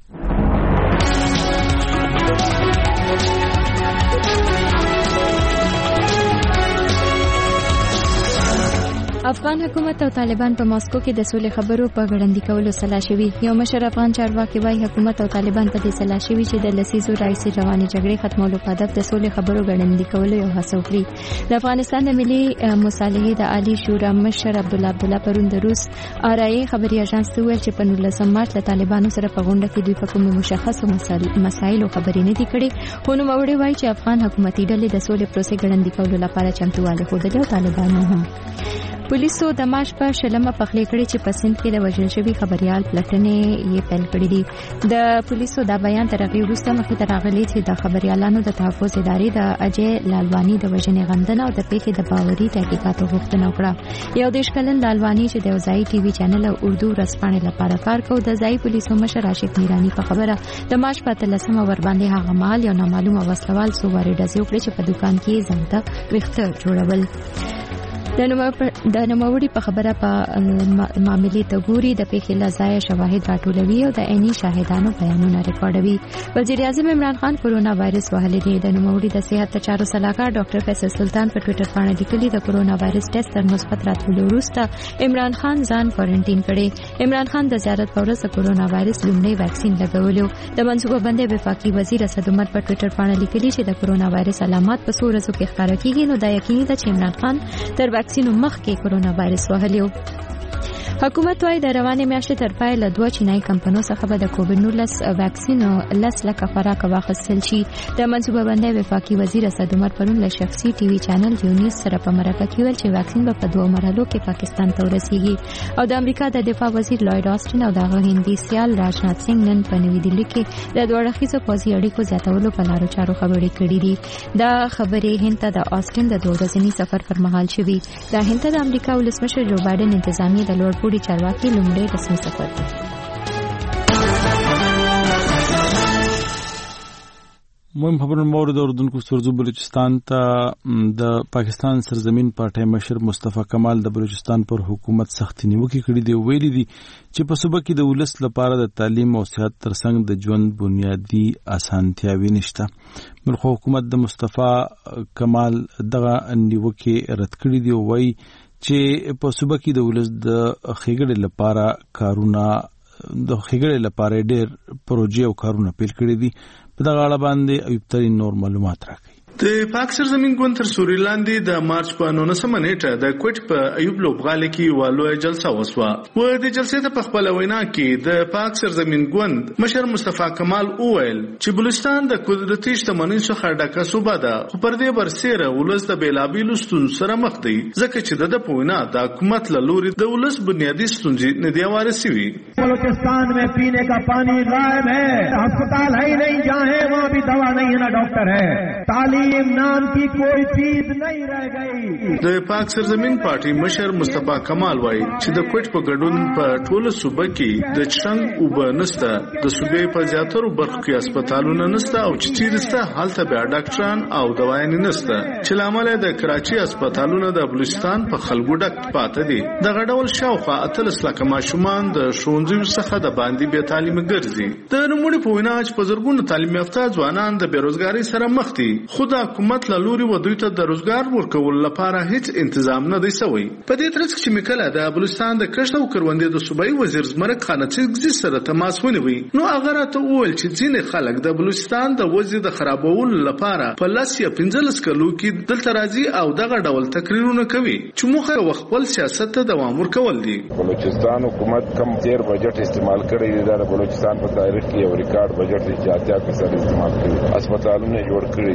افغان حکومت او طالبان په ماسکو کې د سولې خبرو په غړندې کولو سلا شوي. یو مشر افغان چارواکي وايي حکومت او طالبان په دې سلا شوي چې د لسیزو راځي رواني جګړې ختمولو په هدف د سولې خبرو غړندې کولو یو هڅه وکړي. د افغانستان د ملي مصالحې د عالی شورا مشر عبدالله عبدالله پرون د روس آرای خبري اژانس ته ویل چې په نولسم مارچ له طالبانو سره په غونډه کې دوی په کومو مشخصو مسایلو خبرې نه دي کړې. خو نوموړي وايي چې افغان حکومتي ډلې د سولې پروسې غړندې کولو لپاره چمتووالی ښودلې او طالبانو هم. پولیسو د مارچ په شلمه پخلی کړي چې په سند کې د وژل شوي خبريال پلټنې یې پیل کړې دي. د پولیسو دا بیان تر هغې وروسته مخې ته راغلی چې د خبريالانو د تحفظ ادارې د اجي لالواني د وژنې غندنه او د پیښې د باوري تحقیقاتو غوښتنه وکړه. یو دېرش کلن لالواني چې د یو ځایي ټي وي چینل او اردو ورځپاڼې لپاره کار کوي د ځایي پولیسو مشر عاشق میرانی په خبره د مارچ په اتلسمه ورباندې هغه مهال یو نامعلومه وسلوال څو وارې ډزې وکړې چې په دوکان کې ځان ته ویښته جوړول. د نوموړي په خبره په معاملې ته ګوري د پیښې لزایه شواهد راټولوي او د عیني شاهدانو بیانونه ریکارډوي. وزیر اعظم عمران خان کورونا وایرس وهلی دی. د نوموړي د صحت چارو سلاکار ډاکټر فیصل سلطان په ټوئیټر باندې لیکلي د کورونا وایرس ټیسټ تر مثبت راتلو وروسته عمران خان ځان کوارنټین کړي. عمران خان د زیارت په ورځ د کورونا وایرس لومړی واکسین لګولیو. د منصوبه بندۍ وفاقي وزیر اسد عمر په ټوئیټر باندې لیکلي چې د کورونا وایرس علامات په څو ورځو کې ښکاره کیږي نو دا یقیني ده چې عمران خان تر واکسینو مخکې کورونا وایرس وهلیو. حکومت وايي د روانې میاشتې تر پای له دوه چینایي کمپنیو څخه به د کووډ نولس واکسین لس لکه خوراک واخیستل شي. د منصوبه بندۍ وفاقي وزیر اسد عمر پرون له شخصي ټي وي چینل یونیس سره په مرکه کې ویل چې واکسین به په دوه مرحلو کې پاکستان ته ورسیږي. او د امریکا د دفاع وزیر لوید آسټن او د هندي سیال راجنات سنگ نن په نوې دهلي کې د دوه اړخیزو پوځي اړیکو زیاتولو په لارو چارو خبرې کړې دي. دا خبرې هند ته د آسټن د دوه ورځني سفر پر مهال شوي. دا هند ته د امریکا ولسمشر جو بایدن انتظامیه د لوړ پوړي چارواکي لومړی رسمي سفر دی. مهم خبرونه مورد اردوونکو سرزو بلوچستان ته د پاکستان سرزمین پارټي مشر مصطفی کمال د بلوچستان پر حکومت سختي نیوکې کړې دي. ویلي دي چې په صوبه کې د ولس لپاره د تعلیم او صحت ترڅنګ د ژوند بنیادی اسانتیاوې نشته. ملک حکومت د مصطفی کمال دغه نیوکې رد کړې دي او وایي چې په صوبه کې د ولس د خېګړې لپاره کارونه د خېګړې لپاره ډېر پروژې او کارونه پیل کړي دي. په دغه اړه باندې ایوب ترين نور معلومات راکړي. د پاک سرزمین ګوند تر سوري لاندې د مارچ په نولسمه نیټه د کوټ په ایوب لوبغالي کې والوه جلسه وسوه. و د جلسې ته په خپل وینا کې د پاک سرزمین ګوند مشر مصطفی کمال اویل چې بلوچستان د قدرتي شتمنۍ څخه ډکه صوبه ده خو پر دې برسېره ولس د بیلابېلو ستونزو سره مخ دی ځکه چې د په وینا د حکومت له لوري د ولس بنیادی ستونزې نه دی وارد شوي. بلوچستان میں پینے کا پانی غائب ہے, ہسپتال ہے ہی نہیں, جہاں ہے وہاں بھی دوا نہیں ہے نہ ڈاکٹر ہے, تعلیم نام کی کوئی چیز نہیں رہ گئی. د پاک سرزمین پارټي مشر مصطفی کمال وایي چې د کوټ په ګډون په ټوله صوبه کې د چنګ اوبه نشته, د صوبې په زیاترو برخو کې هسپتالونه نشته او چې چیرې شته هلته بیا ډاکټران او دوايانې نشته چې لامل د کراچي هسپتالونه د بلوچستان په خلکو ډک پاتې دي. د غډول شاوخوا اتلس لکه ماشومان د ښوونځیو څخه د باندې بې تعلیمه ګرځي. د نوموړي په وینا چې په زرګونو تعلیم یافته ځوانان د بیروزګارۍ سره مخ دي خو د حکومت له لوري ودوی ته د روزګار ورکولو لپاره هیڅ تنظیم نه دی شوی. په دې ترڅ کې چې مکله د بلوچستان د کښت او کروندې د صوبایي وزیر زمرک خانچګزي سره تماس ونیوي نو هغه راته وویل چې ځینې خلک د بلوچستان د وضع د خرابولو لپاره په لاس یا پنځلس کلو کې دلته راځي او دغه ډول تقریرونه کوي چې موخه خپل سیاست ته دوام ورکول دي. بلوچستان حکومت کم تیر بجټ استعمال کړی دی. د بلوچستان په تاریخ کې یو ریکارډ بجټ دی چې اتیا فیصد استعمال کړی. هسپتالونه جوړ کړی دي,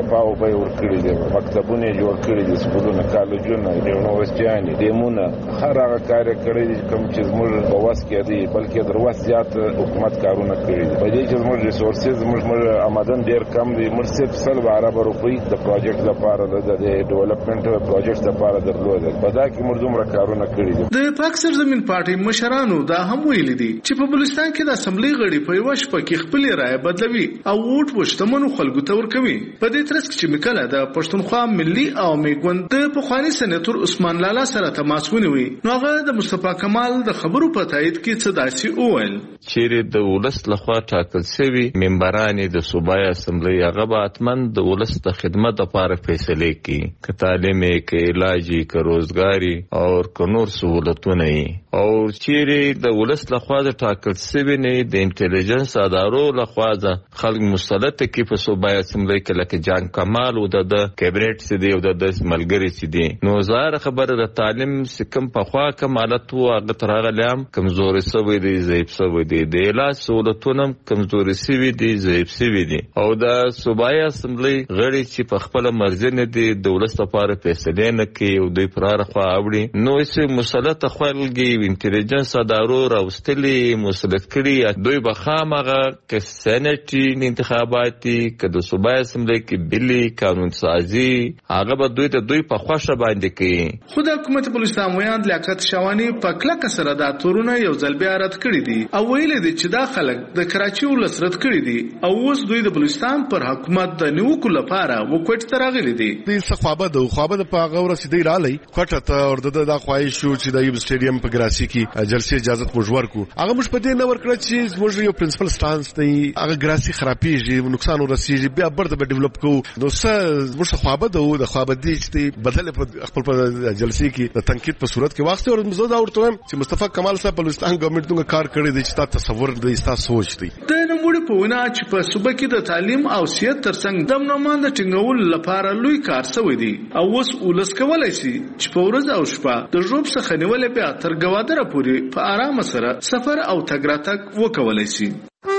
دفاع به ورکړي دي مکتبونه جوړ کړي دي سکولونه کالجونه یونیورسيټیانې دیمونه هر هغه کار کړی دي کوم چې زموږ په واس کې دي بلکې در واس زیات حکومت کارونه کړی دي په دې چې زموږ ریسورسز زموږ آمدن ډیر کم دي موږ صرف سل عرب روپۍ د پروجیکټ لپاره د ډیولپمنٹ پروجیکټ لپاره درلودل په دا کې موږ دومره کارونه کړی دي. د پاک سرزمین پارټي مشرانو دا هم ویلي دي چې په بلوچستان کې د اسمبلی غړي په یو شپه کې خپل رائے بدلوي او ووټ وشتمنو خلکو ته ورکوي. په دې ترڅ کې چې مکله د پښتونخوا ملي او میګوند د پخوانی سېناتور عثمان لالا سره تماس ونیوي نو هغه د مصطفی کمال د خبرو په تایید کې څه داسي وویل چې د ولس لخوا ټاکل شوی ممبران د صوبایي اسمبلی هغه به اتمن د ولس د خدمت لپاره فیصله کوي که تعلیم کې علاجي که روزګاری او که نور سہولتونه او چیرې د ولس لخوا د ټاکل شوی نه د انټيليجنس ادارو لخوا د خلک مسلط کې په صوبایي اسمبلی کې لکه جان کمال او د کابینټ سي دی او د ملګری سي دی نو زار خبره د تعلیم سکم په خوا کمالت او هغه ترغه لام کمزوري سوي دي ضعیف سوي دي د علاج سہولتونه کمزوري سوي دي ضعیف سوي دي او د صوبایي اسمبلی غړي چې په خپل مرزي نه دي د ولس لپاره فیصله نه کوي او دوی پراره خو اوړي نو چې مسلط خلګي انټيليجنس ادارو راوستلي مسلط کړي دوی به خامغه ک سېنټي انتخاباتي ک د صوبایي اسمبلی کې بلی قانون سازي هغه به دوی ته دوی په خوښه باندې کوي. خو د حکومت بلوچستان ویاند لیاقت شوانی په کلکه سره دا تورونه یو ځل بیا رد کړی دي او ویل دي چې دا خلک د کراچي ولس رد کړی دي او اوس دوی د بلوچستان پر حکومت د نیوکو لپاره وکټ تراغلي دي. د څخوابه د خوابه د پاغه ورسېدی رالي کوټه ته ورته د خواهش شو چې د یو سټیډیم په ګراسی کې جلسې اجازه مجبور کو هغه مش په دې نه ورکړه چې موږ یو پرنسپل سټانس دی هغه ګراسی خرابېږي نقصان ورسېږي بیا برته به ډیولپ کو نو څه موږ خوابه د خوابه دي چې بدل په خپل په جلسې کې د تنقید په صورت کې واخته او مزه دا ورته چې مصطفی کمال صاحب بلوچستان ګورنمنت څنګه کار کړی دی چې تاسو تصور دی تاسو سوچ دی د نموړي په ونه چې په صوبه کې د تعلیم او سیاست ترڅنګ د نوماند ټینګول لپاره لوی کار شوی دی او اوس ولس کولای شي چې په ورځ او شپه د ژوب څخه نیولې بیا تر ګوادره پورې په آرام سره سفر او تګ راتګ وکولای شي.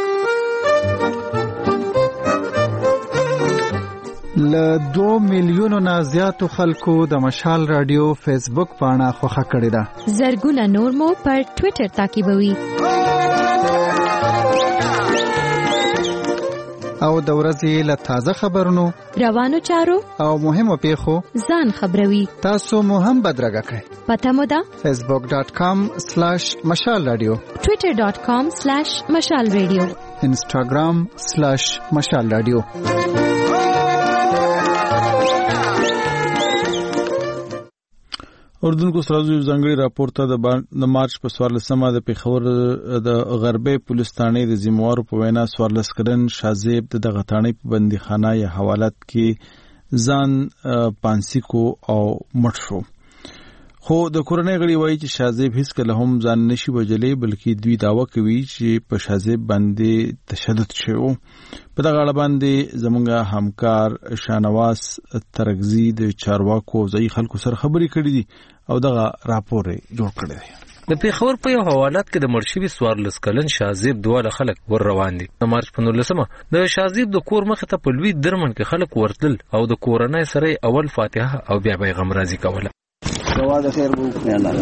ل دو میلیونو نه زیاتو خلکو د مشال رادیو فیسبوک پاڼه خوښه کړې ده. زرګونه نور مو پر ټوئیټر تعقیبوي او د ورځې له تازه خبرونو روانو چارو او مهمو پیښو ځان خبروي. تاسو مو هم بدرګه کړئ. پته مو ده فیسبوک ډاٹ کام سلیش مشال رادیو ټوئیټر ډاٹ کام سلیش مشال رادیو انسټاګرام سلیش مشال رادیو. اردن کو سرازو ځنګړي راپور ته د مارچ په څوارلسمه د پیښور د غربي پولیس تانې د ذمہوارو په وینا څوارلس کلن شازیب د غټانې په بندیخانه یا حوالت کې ځان پانسی کو او مړ شو. خو د کورنۍ غړي وایي چې شازیب هیڅ کله هم ځان نشي وجلې بلکې دوی داوا کوي چې په شازیب باندې تشدد شوی. په دغه اړه باندې زمونږ همکار شانواز ترغزی د چارواکو ځای خلکو سره خبرې کړې دي او دغه راپور جوړ کړی دی. د پیښور په یو حوالت کې د مرشوي څوارلس کلن شازیب دواړه خلک ور روان دي. د مارچ په نولسمه د شازیب د کور مخ ته په لوی درمن کې خلک ورتل او د کورنۍ سره اول فاتحه او بیا پیغام راضي کوله. جواد خیر بو الله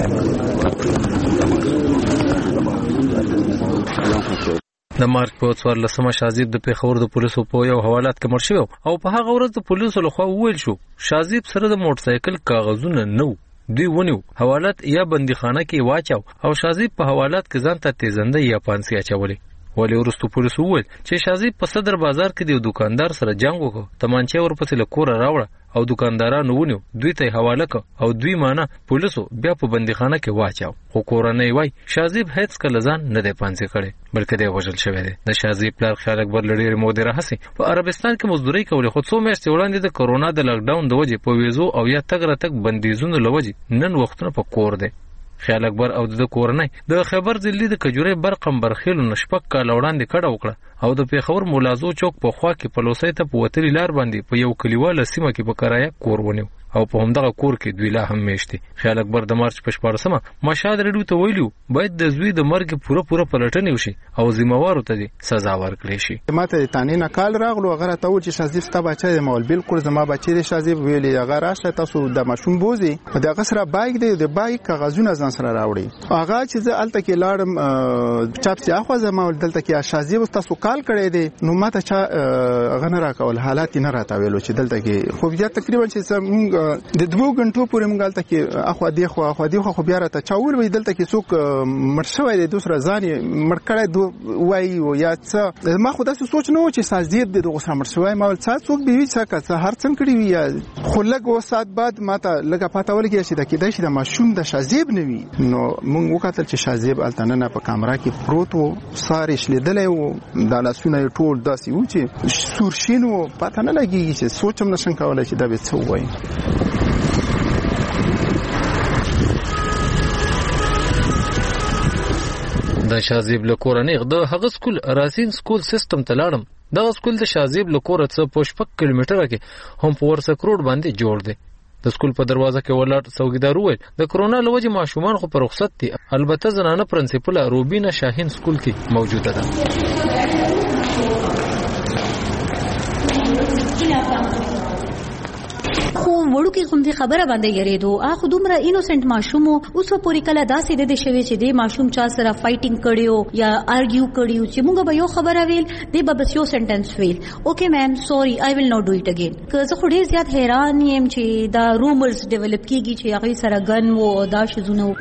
د مارچ په څوارلسمه شازیب د پیښور د پولیسو په یو حوالت کې مړ شو او په هغه ورځ د پولیسو لخوا وویل شو شازیب سره د موټر سایکل کاغذونه نو دوی ونیو حوالت یا بندیخانه کې واچاو او شازیب په حوالت کې ځان ته تیزنده یا پانسی اچولې ولی ورستو پولیسو وویل چې شازیب په صدر بازار کې د دکاندار سره جنگ وکړ تمانچه ورپسې له کوره راوړه او دکاندارانو ونیو دوی ته حواله ک او دوی مانه پولیسو بیا په بندیخانه کې واچاو. خو کورنۍ وای شازیب هیڅ کله ځان نه دی پانسی کړي بلکې دی وژل شوی دی. د شازیب پلار خیال اکبر لړې مودره هسي په عربستان کې مزدوري کولې خو څو میاشتې وړاندې د کرونا د لاک ډاون د وجې په ویزو او یا تګ راتګ بندیزونو لوجې نن وختونه په کور دی. خیال اکبر او د کورنۍ د خیبر ضلع د کجوري برقم برخیلو نشپک کال وړاندې کډه وکړه او د پیښور مولازو چوک په خوا کې پلوسۍ ته په وتلی لار باندې په یو کلیواله سیمه کې په کرایه کور ونیو. او په همدغه کور کې دوی لا هم میشتي. خیال اکبر د مارچ په شپاړسمه مشهد ریډیو ته ویلو باید د زوی د مرګ پوره پوره پلټنه وشي او ذمہوارو ته سزا ورکړي شي. ماته تاني نه کال راغلو هغه ته و چې شازیب ستا بچی دی مول بالکل زما بچی دی شازیب ویلي هغه راشه تاسو د ماشوم بوزي د هغه سره بایک دی د بایک کاغذونه ځان سره راوړي هغه چې زه الته کې لاړم چاپ چې اخو زما دلته کې شازیب تاسو کال کړی دی نو ماته چا هغه نه راکول حالات نه راته ویلو چې دلته کې خو بیا تقریبا چې موږ د دوه غنټو پورې موږ الته کې اخو دی خو اخو دی خو بیا راته چا ویل دلته کې څوک مړ شوی دی دوسر ځان مړ کړی دوه وایي او یا څه ما خو داسې سوچ نه و چې سازید د غوسه مړ شوی ما ول څه څوک به وي څه هر څنګه کړی وي یا خو لږ وسات بعد ماته لږه پاته ولګی چې د کېدای شي د ماشوم د شازیب نه وي نو موږ وکړل چې شازیب الته نه په کامرا کې پروت و سارش لیدلې و د لاسونه ټول داسې و چې سورشین و پاته نه لګیږي چې سوچم نشم کولای چې دا به څه وایي. د شازیب له کورنۍ د هغه سکول راسین سکول سیستم ته لاړم. دغه سکول د شازیب له کوره څه په شپږ کیلومتره کې هم په ورسک روډ باندې جوړ دی. د سکول په دروازه کې ولاړ څوکیدار وویل د کرونا له وجې ماشومان خو په رخصت دي البته زنانه پرنسپله روبینا شاهین سکول کې موجوده ده. خو وړو کې غوندي خبره باندې یریدو اخو دومره انوسنت ماشوم اوس په پوری کله داسې د شوی چې د ماشوم چا سره فایټینګ کړیو یا آرګیو کړیو چې موږ به یو خبره ویل دی به بس یو سنټنس ویل اوکے میم سوري آی ویل ناٹ ډو اټ اگین. که زه خو ډیر زیات حیران یم چې دا رومرز ډیولپ کیږي چې هغه سره ګن وو دا شزونه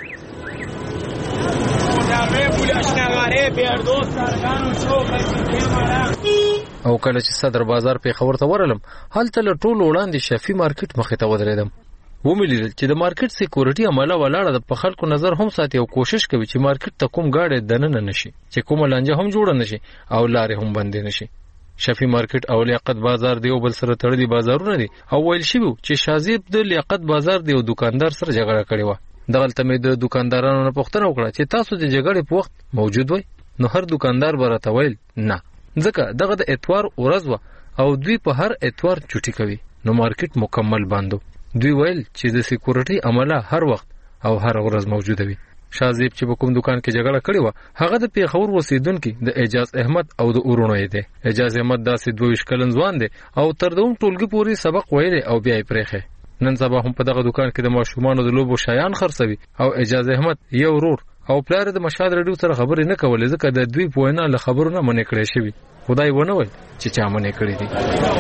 او کله چې صدر بازار په خبر ته ورلم هلته له ټولو وړاندې شفی مارکیټ مخې ته ودرېدم. وملیدل چې د مارکیټ سکیورټي عمله ولاړه د په خلکو نظر هم ساتي او کوشش کوي چې مارکیټ ته کوم گاډي دننه نشي چې کومه لانجه هم جوړه نشي او لارې هم بندې نشي. شفی مارکیټ او لیاقت بازار دی او بل سره تړلي بازارونه دي او ویل شي چې شازیب د لیاقت بازار دی او دکاندار سره جګړه کړې و. دغلته مې د دکاندارانو نه پوښتنه وکړه چې تاسو د جګړې په وخت موجود وای نو هر دکاندار به راته ویل نه ځکه دغه د اتوار ورځ و او دوی په هر اتوار چوټي کوي نو مارکیټ مکمل باندو. دوی ویل چې د سکیورټي عمله هر وخت او هر ورځ موجوده وي. شازیب چې په کوم دکان کې جګړه کړې و هغه د پیښور اوسیدونکو د اعجاز احمد او د اورونو دی. اعجاز احمد داسې دوه کلن ځوان دی او تر دوم ټولګي پورې سبق ویل او بیا یې پرېخه. نن سبا هم په دغه دکان کې د ماشومانو د لوبو شیان خرڅوي او اعجاز احمد یو ورور او پلار د مشهد ریډیو سره خبرې نه کولې ځکه د دوی په وینا له خبرو نه منې کړې شوی. خدای ونه وای چې چا منې کړې دي.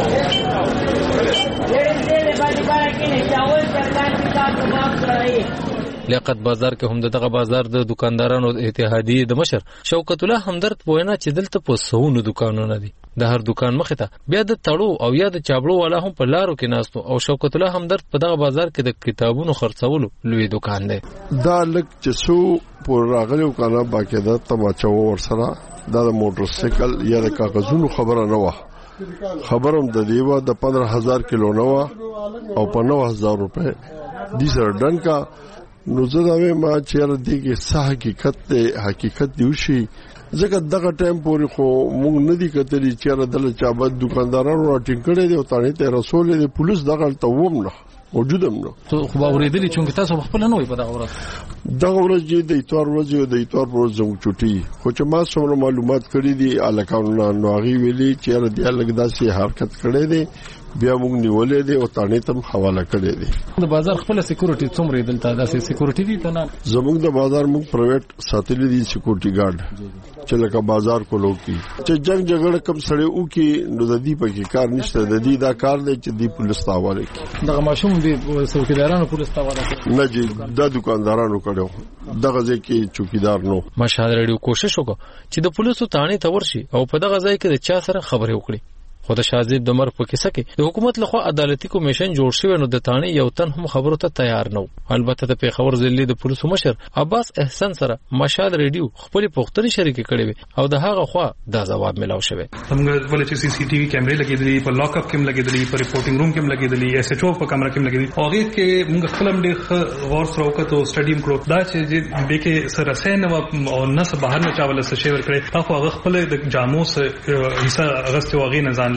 لیاقت بازار کې هم دغه بازار د دکاندارانو اتحادیه د مشر شوکت الله همدرد په وینا چې دلته په سونو دکانونه دي. د هر دکان مخې ته بیا د تړو او یا د چابړو والا هم په لارو کې ناستو او شوکت الله همدرد په دغه بازار کې د کتابونو خرڅولو لوی دکان دی. دا لک چې سو پر راغلو کنه باقاعده تماچو ور سره د موټر سایکل یا د کاغذونو خبره نه و. خبرم د دیوا د پندرہ هزار کیلو نه و او په نو هزار روپے دي سره ډنکا نو زه دا ما چیرې دی کې صح حقیقت ته حقیقت دی وشي ځکه دغه ټایم پورې خو موږ نه دی کتلی چیرې دل چا بد دکاندارانو راټینګ کړي دي او تانه ته رسول دي پولیس دغه ته ووم نه موجودم نو خو باورېدلی چې تاسو خپل نه وي په دغه ورځ دغه ورځ چې د اتوار ورځ د اتوار ورځ زموږ چټي خو چې ما څومره معلومات کړي دي الکانو نو هغه ویلي چې د الګ داسې حرکت کړي دي بیا موږ نیولې دي او تانه تم حواله کړي دي. د بازار خپل سکیورټي څومره دلته داسې سکیورټي دي ته نه زموږ د بازار موږ پرایویټ ساتلې دي سکیورټي ګارد چې لکه بازار کولو کی چې جنگ جګړه کم سړی او کی نو د دې پکې کار نشته د دې دا کار دی چې دی پولیس تاواله کی دغه ماشوم دی څوکیدارانو پولیس تاواله کی نه جی د دکاندارانو کړو دغه ځکه چوکیدار نو. مشهد ریډیو کوشش وکړ چې د پولیسو تانه ته ورشي او په دغه ځای کې د چا سره خبرې وکړي. خو د شازیب د مرګ په کیسه کې د حکومت لخوا عدالتي کمیشن جوړ شوی نو د تانه یو تن هم خبرو ته تیار نه و. البته د پیښور ضلع د پولیسو مشر عباس احسان سره مشهد ریډیو خپل پوښتنې شریک کړې او د هغه خوا دا جواب ملاو شوی. موږ ولې چې سی سی ټي وي کیمرې لګېدلې په لاک اپ کې لګېدلې په ریپورټینګ روم کې لګېدلې اس ایچ او په کیمرا کې لګېدلې او هغه کې موږ خپل هم ډېر غور سره وکړو سټډیم کړو دا چې د کې سره سین او نس بهر نه چاوله څه شی ور کړی تاسو هغه خپل د جامو سره حصہ غسته وغې نه ځان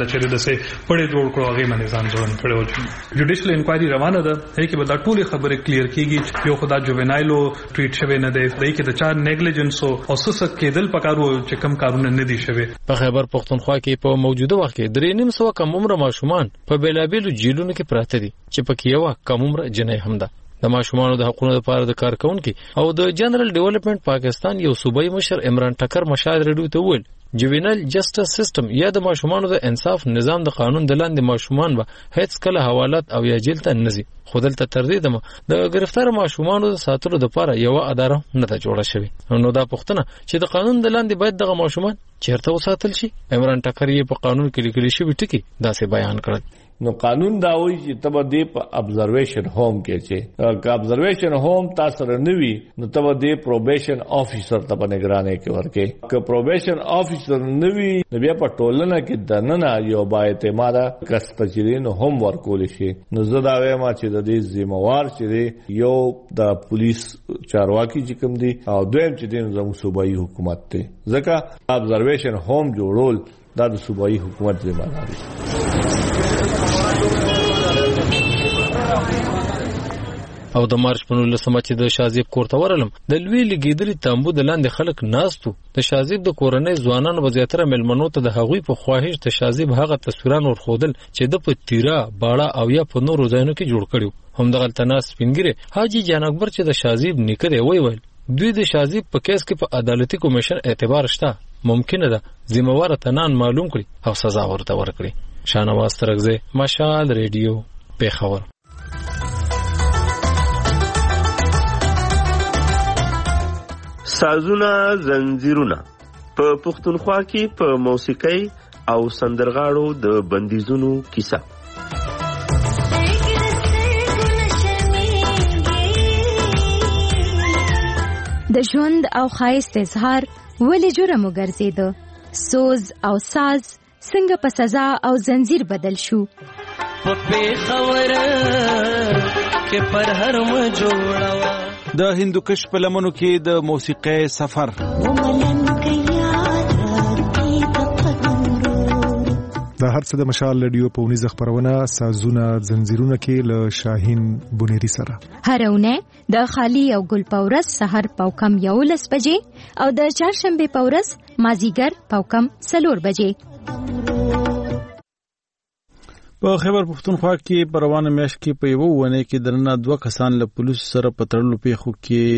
لچره د سه پړې جوړ کړو هغه باندې ځان ځون کړو جوډیشل انکوایري روانه ده هي کې به دا ټول خبره کلیر کیږي یو خدای جوونایلو ټریټ شوی نه دی دای کې د چا نیګلیجنس او سسک کېدل پکارو چې کم کارونه نه دي شوی په خیبر پختونخوا کې په موجوده وخت کې درې نیم سو کم عمر ماشومان په بیلابیلو جیلونو کې پراته دي چې پکې یو کم عمر جنې هم ده د ماشومانو د حقوقو لپاره د کارکونکو او د جنرال ډیولپمنٹ پاکستان یو صوبایي مشر عمران ټکر مشاهد رډیو ته ویل جوینل جسټس سیستم یا د ماشومانو د انصاف نظام د قانون د لاندې ماشومان به هیڅ کله حوالات او یا جیل ته نزي خودل ته تر دې دمه د گرفتار ماشومانو د ساتلو لپاره یو اداره نه ته جوړه شوی نو دا پښتنه چې د قانون د لاندې باید دغه ماشومان چیرته وساتل شي عمران ټکر یې په قانون کې لیکل شوی ټکی دا څه بیان کړل نو قانون دا وایي چې تبه دې په ابزرویشن ہوم کې چې که ابزرویشن ہوم تاسو رنوي نو تبه دې پروبیشن افیسر ته په نگرانۍ کې ورکه که پروبیشن افیسر نوي نو بیا په ټولنه کې د نن یو با اعتماد کس تجرین هم ورکول شي نو زه دا وایم چې د دې ذمہوار چې یو د پولیس چارواکي چې کوم دي او دویم چې د زموږ صوبایي حکومت ته ځکه ابزرویشن ہوم جوړول دا د صوبایي حکومت ذمہ ده او د مارچ په نولسمه چې د شازیب کور ته ورلم د لوی لګیدلي تامبو د لاندې خلک ناستو د شازیب د کورنۍ ځوانانو وزیاتره ملمنو ته د هغوی په خواهش د شازیب هغه تصویران ورخودل چې د په تیرا باړه او یا په نورو ځایونو کې جوړ کړو هم دغه تناس سپینګره حاجی جان اکبر چې د شازیب نیکه دی وی ویل دوی د شازیب په کیس کې په عدالتي کمیشن اعتبار شته ممکنه ده ذمہوار تنان معلوم کړي او سزا ورته ورکړي شانواز ترغزه مشال ریډیو پیښور سازونه زنجیرونه په پښتونخوا کې په موسیقي او سندرغاړو د بندیزونو کیسه د ژوند او ښایست اظهار ولې جرم وګرځیده سوز او ساز څنګه په سزا او زنجیر بدل شو په پیښور کې پر هر م جوړوا د هندوکش په لمنو کې د موسیقي سفر د هر څه د مشال رادیو په ونیزه خبرونه سازونه زنجیرونه کې له شاهین بونيري سره هرونه د خالی او ګل پورس سحر پاوکم یولس بجې او د چهارشنبه پورس مازیګر پاوکم سلور بجې په خیبر پختونخوا کې په روانه میاشت کې په یو ونه کې درنه دوه کسان له پولیس سره په تړلو پیښو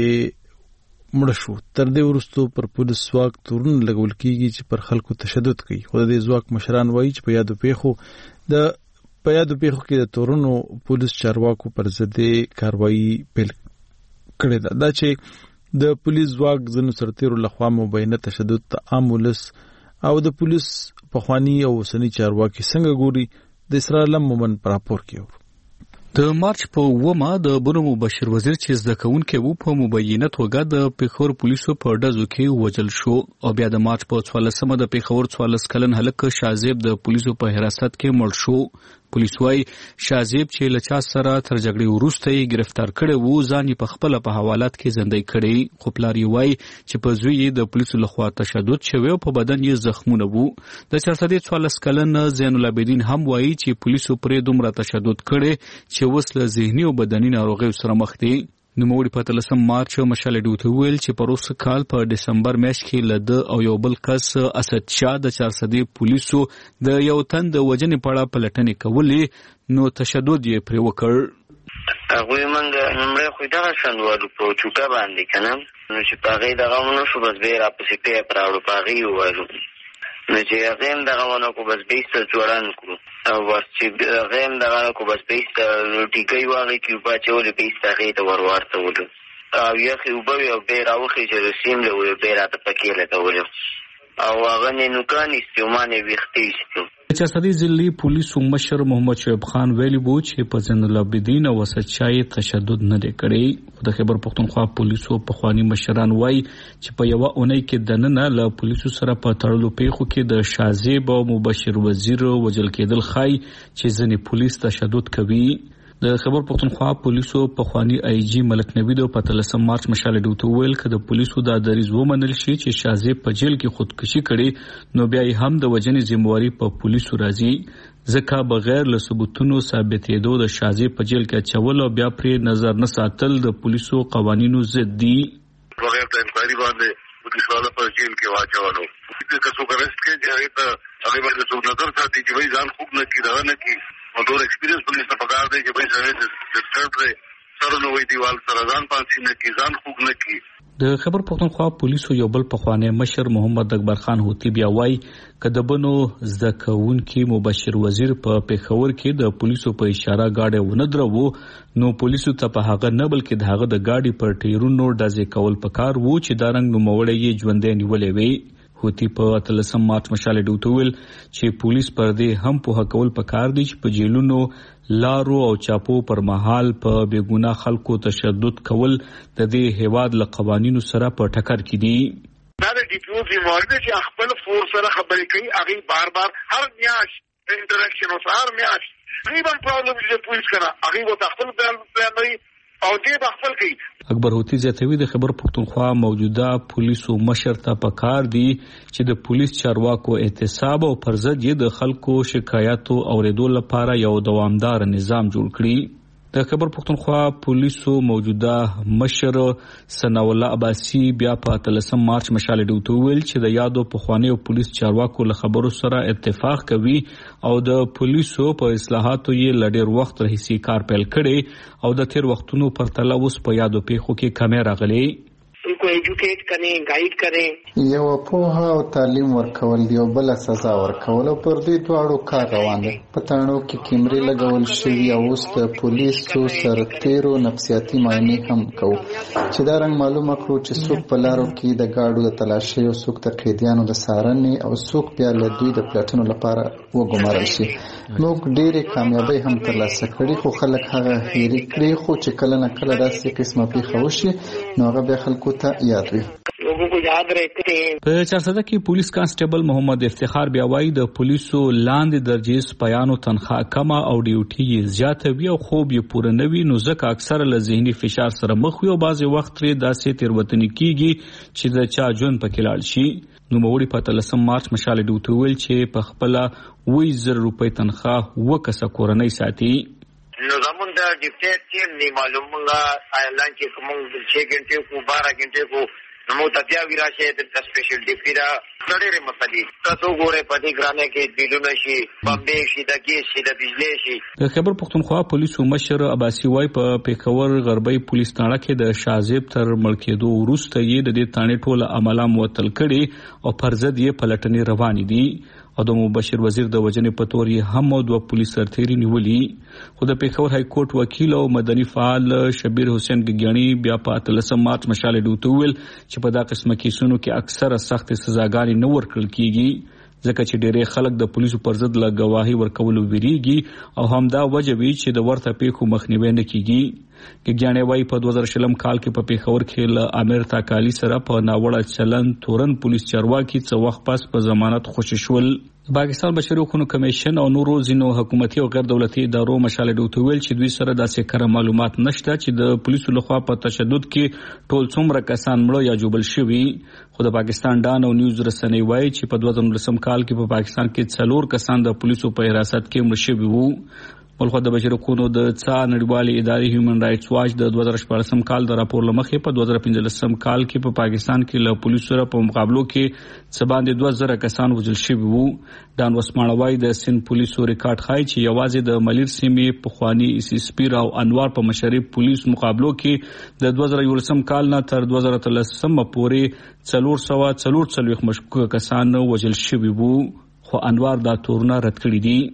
کې مړ شو تر دې وروسته پر پولیس ځواک تورن لګول کیږي چې پر خلکو تشدد کوي خو د ځواک مشران وایي چې په یادو پیښو د په یادو پیښو کې د تورنو پولیس چارواکو پر ضد کاروایی پیل کړې ده دا چې د پولیس ځواک ځنو سرتیرو لخوا مبینه تشدد ته عام ولس او د پولیس پخوانی او سنی چارواکي څنګه ګوري د اسرائیل مومن پر راپور کې د مارچ په ومه د بنو مبشر وزیر چې زده کوونکي وو په مبینه توګه د پیښور پولیسو په ډزو کې وژل شو او بیا د مارچ په څوارلسمه د پیښور څوارلس کلن هلک شازیب د پولیسو په حراست کې مړ شو پولیس وايي شازیب چې لچا سره تر جګړې وروسته یې گرفتار کړي وو ځان یې په خپل په حوالات کې زندۍ کړي خو پلار یې وايي چې په زوی یې د پولیسو لخوا تشدد شوی او په بدن یې زخمونه وو د چارسدې څوارلس کلن زین العابدین هم وايي چې پولیسو پرې دومره تشدد کړي چې اوس له ذهني او بدني ناروغیو سره مخ دي نوموړي په تلسم مارچ مشال ډیو ته ویل چې پروسه کال په دسمبر میاشت کې لده او یو بل کس اسد شاه د چارسدې پولیسو د یو تن د وجنې پړه پلټنې کولې نو تشدد یې پرې وکړ هغه منګه نمبر خو دا شاندوالو په چوکا باندې کنه نو چې پاغې دغه مونږ شو بس به را پسې په پراړو پاغې وایو نو چې هغه هم دغه مونږ کو بس بیسته جوړان کو او ورڅ چې هغه هم دغه کو بس بیسته ټیکي واغې کې په چولې بیسته هغه ته ورورته ولو او یو خو به یو به راوخی چې سیم له وی به راته پکې لته ولو او هغه نه نو کان استعمال وختي شو چې صدی ضلعي پولیسو مشر محمد شعیب خان ویلي وو چې په زین العابدین او اسد شاه تشدد نه کړي د خیبر پختونخوا پولیسو په خواني مشران وایي چې په یو اونۍ کې د نن له پولیسو سره په تړلو پیښو کې د شازیب او مبشر وزیر وجل کېدل خای چې ځنې پولیس تشدد کوي د خبر پښتونخوا پولیسو په خواني آی جی ملک نوید په تلسم مارچ مشال ډوټو ویل کده پولیسو د دریز ومنل شي چې شازیب په جیل کې خودکشي کړي نو بیا یې هم د وجنې ذمہواری په پولیسو راځي ځکه بغیر له ثبوتونو ثابتېدو د شازیب په جیل کې چول او بیا پرې نظر نه ساتل د پولیسو قوانینو ضد دي. بغیر د انکوایري باندې پولیسو والا په جیل کې واچولو چې څوک ارست کړي چې هغه ته هغه باندې څوک نظر ساتي چې وایي ځان خوب نه کیږي نه کی او ډور ایکسپیرینس پولیس ته پکار دی چې وایي سره ډسټرب دی سره نو وایي دیوال سره ځان پانسي نه کی ځان خوب نه کی. د خبر پښتونخوا پولیسو یو بل پخوانی مشر محمد اکبر خان هوتی بیا وایي کده بنو زکون کې مبشر وزیر په پیښور کې د پولیسو په اشاره گاډي ونه درو نو پولیسو ته په هغه نه بلکې د هغه د گاډي پر ټیرونو ډازې کول پکار وو چې دا رنګ نو موړی یې ژوندې نیولې وي. هوتی په تلسم مارچ مشال ډوټو ویل چې پولیس پر دې هم په کول پکار دي چې په جیلونو لارو او چاپو پر مهال په بیګونا خلکو تشدد کول د دې هیواد له قوانینو سره په ټکر کې دي. دا د ډي پی او ذمہواری دی چې خپل فورس سره خبرې کوي هغه بار بار هر میاش انټراکشن او هر میاش تقریبا پرابلم چې پولیس کنه هغه وو خپل بیان دی او دې بخفل کوي. اکبر هوتی زیاتوي د خبر پښتونخوا موجوده پولیسو مشر ته پکار دي چې د پولیس چارواکو احتساب او پرځد یې د خلکو شکایاتو اوریدو لپاره یو دوامدار نظام جوړ کړي. د خبر پښتونخوا پولیسو موجوده مشر ثناء الله عباسي بیا په تلسم مارچ مشال ډوټو ویل چې د یادو پخوانی او پولیس چارواکو له خبرو سره اتفاق کوي او د پولیسو په اصلاحاتو یې لډیر وخت راهیسي کار پیل کړي او د تیر وختونو پرتله اوس په یادو پیښو کې کمی راغلي. उनको एजुकेट करें गाइड करें یو په او تعلیم ورکول دی او بل سزا ورکول پر دې دواړو کار روان دي. پټانو کې کیمرې لګول شوی او اوس د پولیسو سرتیرو نفسیاتي معاینه هم کوي چې دا رنګ معلومه کړو چې څوک په لارو کې د گاډو د تلاشي او څوک د قیدیانو د سارنې او څوک بیا له دوی د پلاټونو لپاره وګمارل شي. موږ ډېرې کامیابی هم ترلاسه کړې خو خلک هغه هېرې کړې خو چې کله نه کله داسې قسمه پیښه وشي نو هغه بیا خلکو ته یاد وي. په چارسده کې پولیس کانسټیبل محمد افتخار بیا وایي د پولیسو لاندې درجې سپیانو تنخواه کمه او ډیوټي یې زیاته وي او خوب یې پوره نه وي نو ځکه اکثره له ذهني فشار سره مخ وي او بعضې وخت ترې داسې تېروتنې کیږي چې د چا ژوند پکې لاړ شي. نوموړي په تلسم مارچ مشال ډوټو ویل چې په خپله اووه زره روپۍ تنخواه اووه کسه کورنۍ ساتي. نو زمون د ډیپټیټ ټیم نه معلومه اعلان چې کوم छह घंटे کو बारह घंटे کو نو ته بیا ویراشه د سپیشل ډیپټیرا ډېرې مسلې تاسو ګوره په دې ګرانه کې بیلونه شي بمبې شي د ګیس شي د بجلی شي. د خبر پښتونخوا پولیسو مشر عباسي وای په پیښور غربي پولیس تاڼه کې د شازیب تر مړ کېدو وروسته یې د دې تاڼې ټوله عمله معطل کړي او پرځد یې پلټنې روانې دي او د مبشر وزیر د وجنې په تور یې هم دوه پولیس سرتیري نیولي. خو د پیښور های کورټ وکیل او مدني فعال شبیر حسین ګګیانی بیا په تلسم مارچ مشال ډوټو ویل چې په دا قسمه کیسونو کې اکثره سخت سزاګانې نه ورکړل کیږي ځکه چې ډېری خلک د پولیسو پر ضد له گواهی ورکولو ویریږي او همدا وجه وی چې د ورته پیښو مخنیوي نه کیږي. ګګیانی وايي په دوه زره شلم کال کې په پیښور کې له امیر تاکالی سره په ناوړه چلن تورن پولیس چارواکي څه وخت پس په ضمانت خوشی شول. پاکستان بشري حقوقو کمیشن او نورو ځینو حکومتي او غیر دولتي ادارو مشال ډوټو ویل چې دوی سره داسې کره معلومات نشته چې د پولیسو لخوا په تشدد کې ټول څومره کسان مړه یا جوبل شوي. خو د پاکستان ډان او نیوز رسنۍ وایي چې په دوه زره نولسم کال کې په پاکستان کې څلور کسان د پولیسو په حراست کې مړه شوي وو. ولخوا د بشري حقوقو د څا نړیوالې ادارې هیومن رائټس واچ د دوه زره شپږم کال د راپور لمخې په دوه زره پنځلسم کال کې په پاکستان کې له پولیسو سره په مقابلو کې څه باندې دوه زره کسان وژل شوي وو. ډان وسماړه وايي د سند پولیسو ریکارډ ښایي چې یوازې د ملیر سیمې پخواني اس اس پی او انوار په مشرۍ پولیس مقابلو کې د دوه زره یولسم کال نه تر دوه زره اتلسم پورې څلور سوه څلور څلوېښت مشکوکه کسان وژل شوي وو خو انوار دا تورونه رد کړي دي.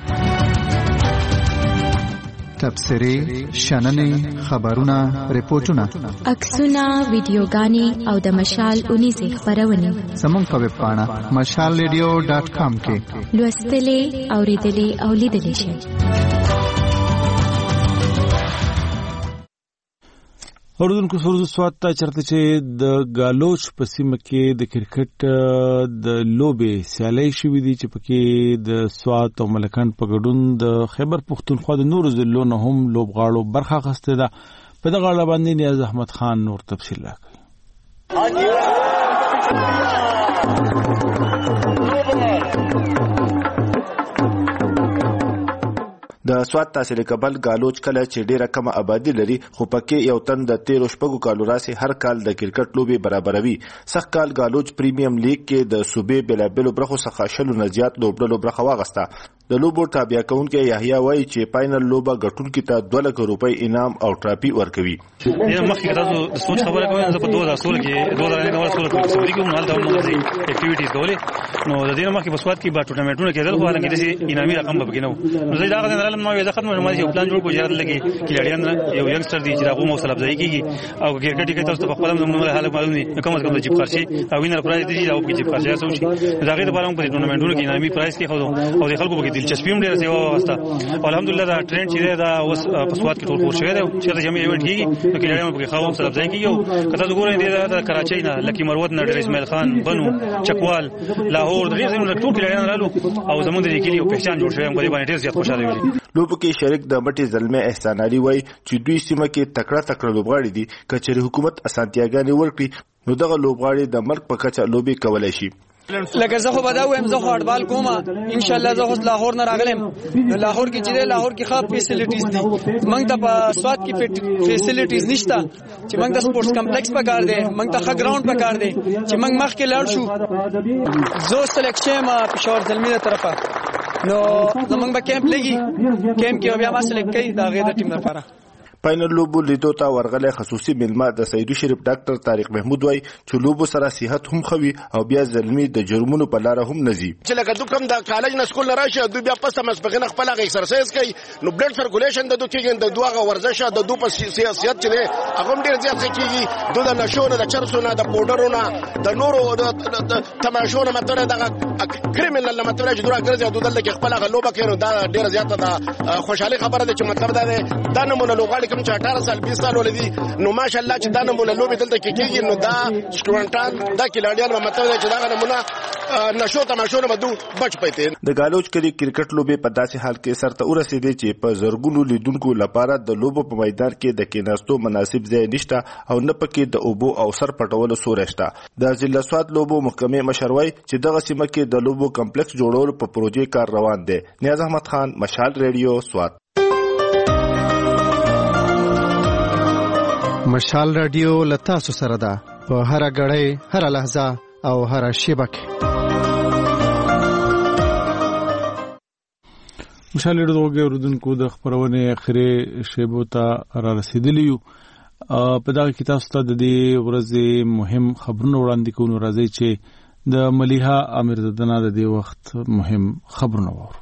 تبصرې شننې خبرونه ریپورتونه عکسونه ویډیوګانې او د مشال اونیزې خبرونه زموږ په ویب پاڼه مشال ریډیو ډاټ کام کې لوستلې اوریدلې او لیدلې شئ. اوردونکو سورز سوات ته چرته چې د ګالوچ په سیمه کې د کرکټ د لوبې سیالي شوې دي چې پکې د سوات او ملکان په ګډون د خیبر پښتونخوا د نورو ضلعو نه هم لوبغاړو برخه اخیستې ده. په دغه اړه باندې نیاز احمد خان نور تفصیل راکوي. د سوات تحصیل کبل ګالوچ کله چې ډیره کم آبادی لري خو پکې یو تن د تیرو شپږو کالو راسي هر کال د کرکټ لوبي برابروي. سخت کال ګالوچ پریمیم لیگ کې د صوبې بلابلو برخو څخه شلو نه زیات لوبډلو برخه واغسته. د لوبو تابع کونکي یحیی وایي چې فائنل لوبه ګټونکو ته دوه لک روپۍ انعام او ټراپي ورکوي. یو مخکې تاسو د سوچ خبره کوئ زه په دوه هزار سولہ کې دوه هزار نولس سولہ کې سعودي کې مال ډاون نو اکټیویټیز کولې نو د دې مخکې په سواد کې با ټورنمنټونه کېدل خو هغه کې د انعامي رقم به کې نو نو زه دا غواړم چې ما یو ځخت مې یو پلان جوړ کړو چې لګي کلیاړیان یو ینګستر دی چې دا غو موصل افزایی کیږي او کرکټ کې تاسو په خپل نومونه حاله معلوم نه کوم څه کوم جيب خرشي او وینر پرایز دی او په جيب خرشي سوچي دا غي د بارم په ټورنمنټونو کې انعامي پرایز کې خو او د خلکو په دلچسپي هم ډیره واسطه الحمدلله دا ټرند چې دا اوس په سواد کې ټول خور شوی دی چې دا جمعي ایونت کیږي نو کلیاړیان په خاوم سره ځای کیږي او کله وګورئ دا کراچۍ نه لکی مروت نه ډیر اسماعیل خان بنو چکوال لاهور د دې زموږ ټول کلیاړیان رالو او زموږ د کلی او پہچان جوړ شوی هم په باندې ډیر زیات خوشاله وي. لوبو کې شریک د مټي زلمه احسان علي وای چې دوی سیمه کې تکړه تکړه لوبغاړي دي کچېره حکومت اسانتیاګانې ورکړي نو دغه لوبغاړي د ملک په کچه لوبي کولای شي. لکه زه خو بداوم زه خو هټبال کوم ان شاء الله زه خو لاهور نه راغلم لاهور کې چې لاهور کې خاص فیسیلیټیز دي موږ ته په سواد کې فیسیلیټیز نشته چې موږ د سپورتس کمپلیکس پکار دی موږ ته ښه ګراوند پکار دی چې موږ مخ کې لاړ شو زه سلیکشن ما پېښور زلمی طرفه نو زمونږ به کیمپ لګي کیمپ کې بیا ما سلیکټ کوي دا غي د ټیم لپاره. فائنل لوبو لیدو ته ورغله خصوصي ملما د سیدو شریف ډاکټر طارق محمود وای چې لوبو سره صحت هم خوي او بیا زلمی د جرمونو په لار هم نزي چې لکه دوی کوم د کالج نه سکول نه راشي دوی بیا پسته مسبقین خپل غ ایکسرسایز کوي نو بلډ سرکولیشن د دوی کې د دوه ورزش د دوی په سیاست چې هغه ډیر زیات کیږي دوی د نشو نه د چرسو نه د پودرو نه د نورو د تماشو نه متره د کریمینل نه متره چې دوی ګرځي دوی د خپل غ لوبه کوي دا ډیر زیات د خوشحالي خبره ده چې مطلب دا ده دا نمونه لوغاړي کوم چې اٹھارہ سال بیس سال ولدي نو ماشاءالله چې دا نمونه لوبي دلته کې کېږي نو دا سټوډنټان دا کلاډیان مطلب دا چې دا نمونه نشو تماشو نه بدو بچ پېته. د ګالوچ کلی کرکټ لوبي په داسې حال کې سرته ورسېدې چې په زرګونو لیدونکو لپاره د لوبو په میدان کې د کېناستو مناسب ځای نشته او نه پکې د اوبو او سر پټولو سورې شته. د ضلع سواد لوبو محکمې مشروي چې دغه سیمه کې د لوبو کمپلیکس جوړولو په پروژې کار روان دی. نیاز احمد خان مشال ریډیو سواد. مشال رادیو لتا سو سره ده په هر غړې هر لحظه او هر شیبه کې. مشال رادیو اوردونکو د خبرونه اخري شیبو ته را رسیدلی یو په دغه کې تاسو ته د دې ورځې مهم خبرونه وړاندې کوو. راځي چې د ملیحه امیرزاده د دې وخت مهم خبرونه وورو.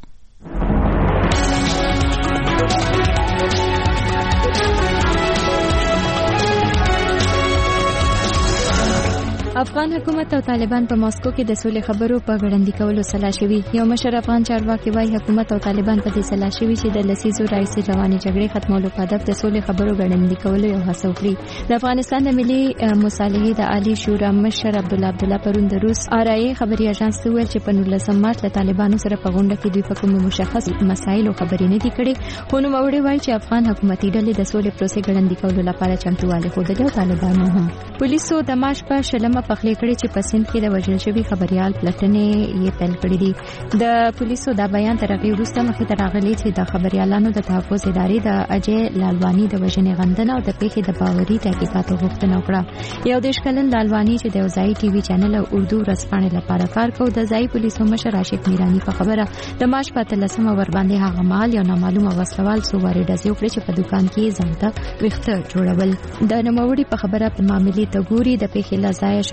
افغان حکومت او طالبان په ماسکو کې د سولې خبرو په غړندې کولو سلا شوي. یو مشر افغان چارواکي وايي حکومت او طالبان په دې سلا شوي چې د لسیزو راځي رواني جګړې ختمولو په هدف د سولې خبرو غړندې کولو یو هڅه وکړي. د افغانستان د ملي مصالحې د عالی شورا مشر عبدالله عبدالله پرون د روس آرای خبري اژانس ته ویل چې په نولسم مارچ له طالبانو سره په غونډه کې دوی په کوم مشخص مسایلو خبرې نه دي کړې خو نو موري وايي چې افغان حکومتي ډلې د سولې پروسې غړندې کولو لپاره چمتووالی ښودلې او طالبانو هم پولیسو د مارچ په شلمه پخلی کړی چې په سند کې د وژل شوي خبريال پلټنې یې پیل کړې دي. د پولیسو دا بیان تر هغې وروسته مخې ته راغلی چې د خبريالانو د تحفظ ادارې د اجي لالواني د وژنې غندنه او د پیښې د باوري تحقیقاتو غوښتنه وکړه. یو دېرش کلن لالواني چې د یو ځایي ټي وي چینل او اردو ورځپاڼې لپاره کار کوي د ځایي پولیسو مشر عاشق میرانی په خبره د مارچ په اتلسمه ورباندې هغه مال یو نامعلومه وسلوال څو وارې ډزې وکړې چې په دوکان کې ځان ته ویښته جوړول. د نوموړي په خبره په معاملې ته ګوري د پیښې له ځایه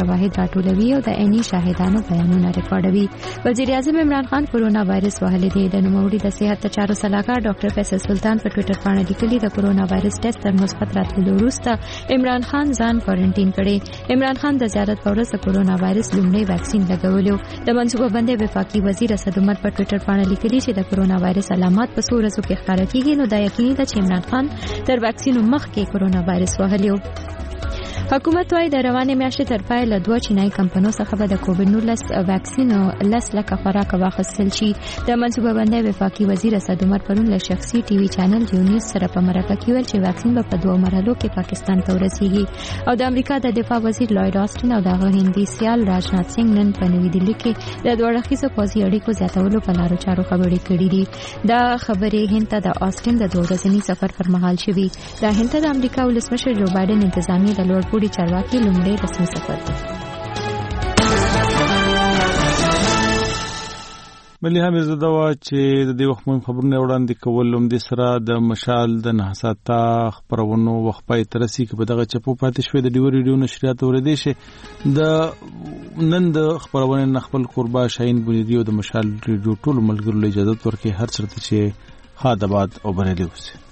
شواهد راټولوي او د عیني شاهدانو بیانونه ریکارډوي. وزیر اعظم عمران خان کورونا وایرس وهلې دی. د نوموړي د صحت چارو سلاکار ډاکټر فیصل سلطان په ټوئیټر باندې لیکلي د کورونا وایرس ټیسټ تر مثبت راتلو وروسته عمران خان ځان کوارنټین کړي. عمران خان د زیارت په ورځ د کورونا وایرس لومړی ویکسین لګولیو. د منصوبه بندۍ وفاقي وزیر اسد عمر په ټوئیټر باندې لیکلي چې د کورونا وایرس علامات په څو ورځو کې ښکاره کیږي، نو دا یقیني ده چې عمران خان تر ویکسینو مخکې کورونا وایرس وهلیو. حکومت وايي د روانې میاشتې تر پای له دوه چینایي کمپنیو څخه به د کووډ نولس ویکسین لس لکه خوراک واخیستل شي. د منصوبه بندۍ وفاقي وزیر اسد عمر پرون له شخصي ټي وي چینل یونیوز سره په مرکه کې ویل چې ویکسین به په دوه مرحلو کې پاکستان ته ورسیږي. او د امریکا د دفاع وزیر لوید آسټن او د هندي سیال راجنات سنگ نن په نوې دهلي کې د دوه اړخیزو پوځي اړیکو زیاتولو په لارو چارو خبرې کړې دي. دا خبرې هند ته د آسټن د دوه ورځني سفر پر مهال شوي. دا هند ته د امریکا ولسمشر جو بایدن انتظامی د لوړ پوړي چارواکي لومړی رسمي سفر دی. بلې هم زه دا چې د دې وخت مهم خبرونه وړاندې کول لوم د سره د مشال د نهساتا خبرونو وخت پای ترسي کې په دغه چپو پاتې شوې د ډیو ریډیو نشریات ورېدې شه د نن د خبرونه خپل قربا شاهین بنیدی او د مشال ریډیو ټول ملګرو له اجازه ورکړي هر څه چې خادباد او بریلي اوسه.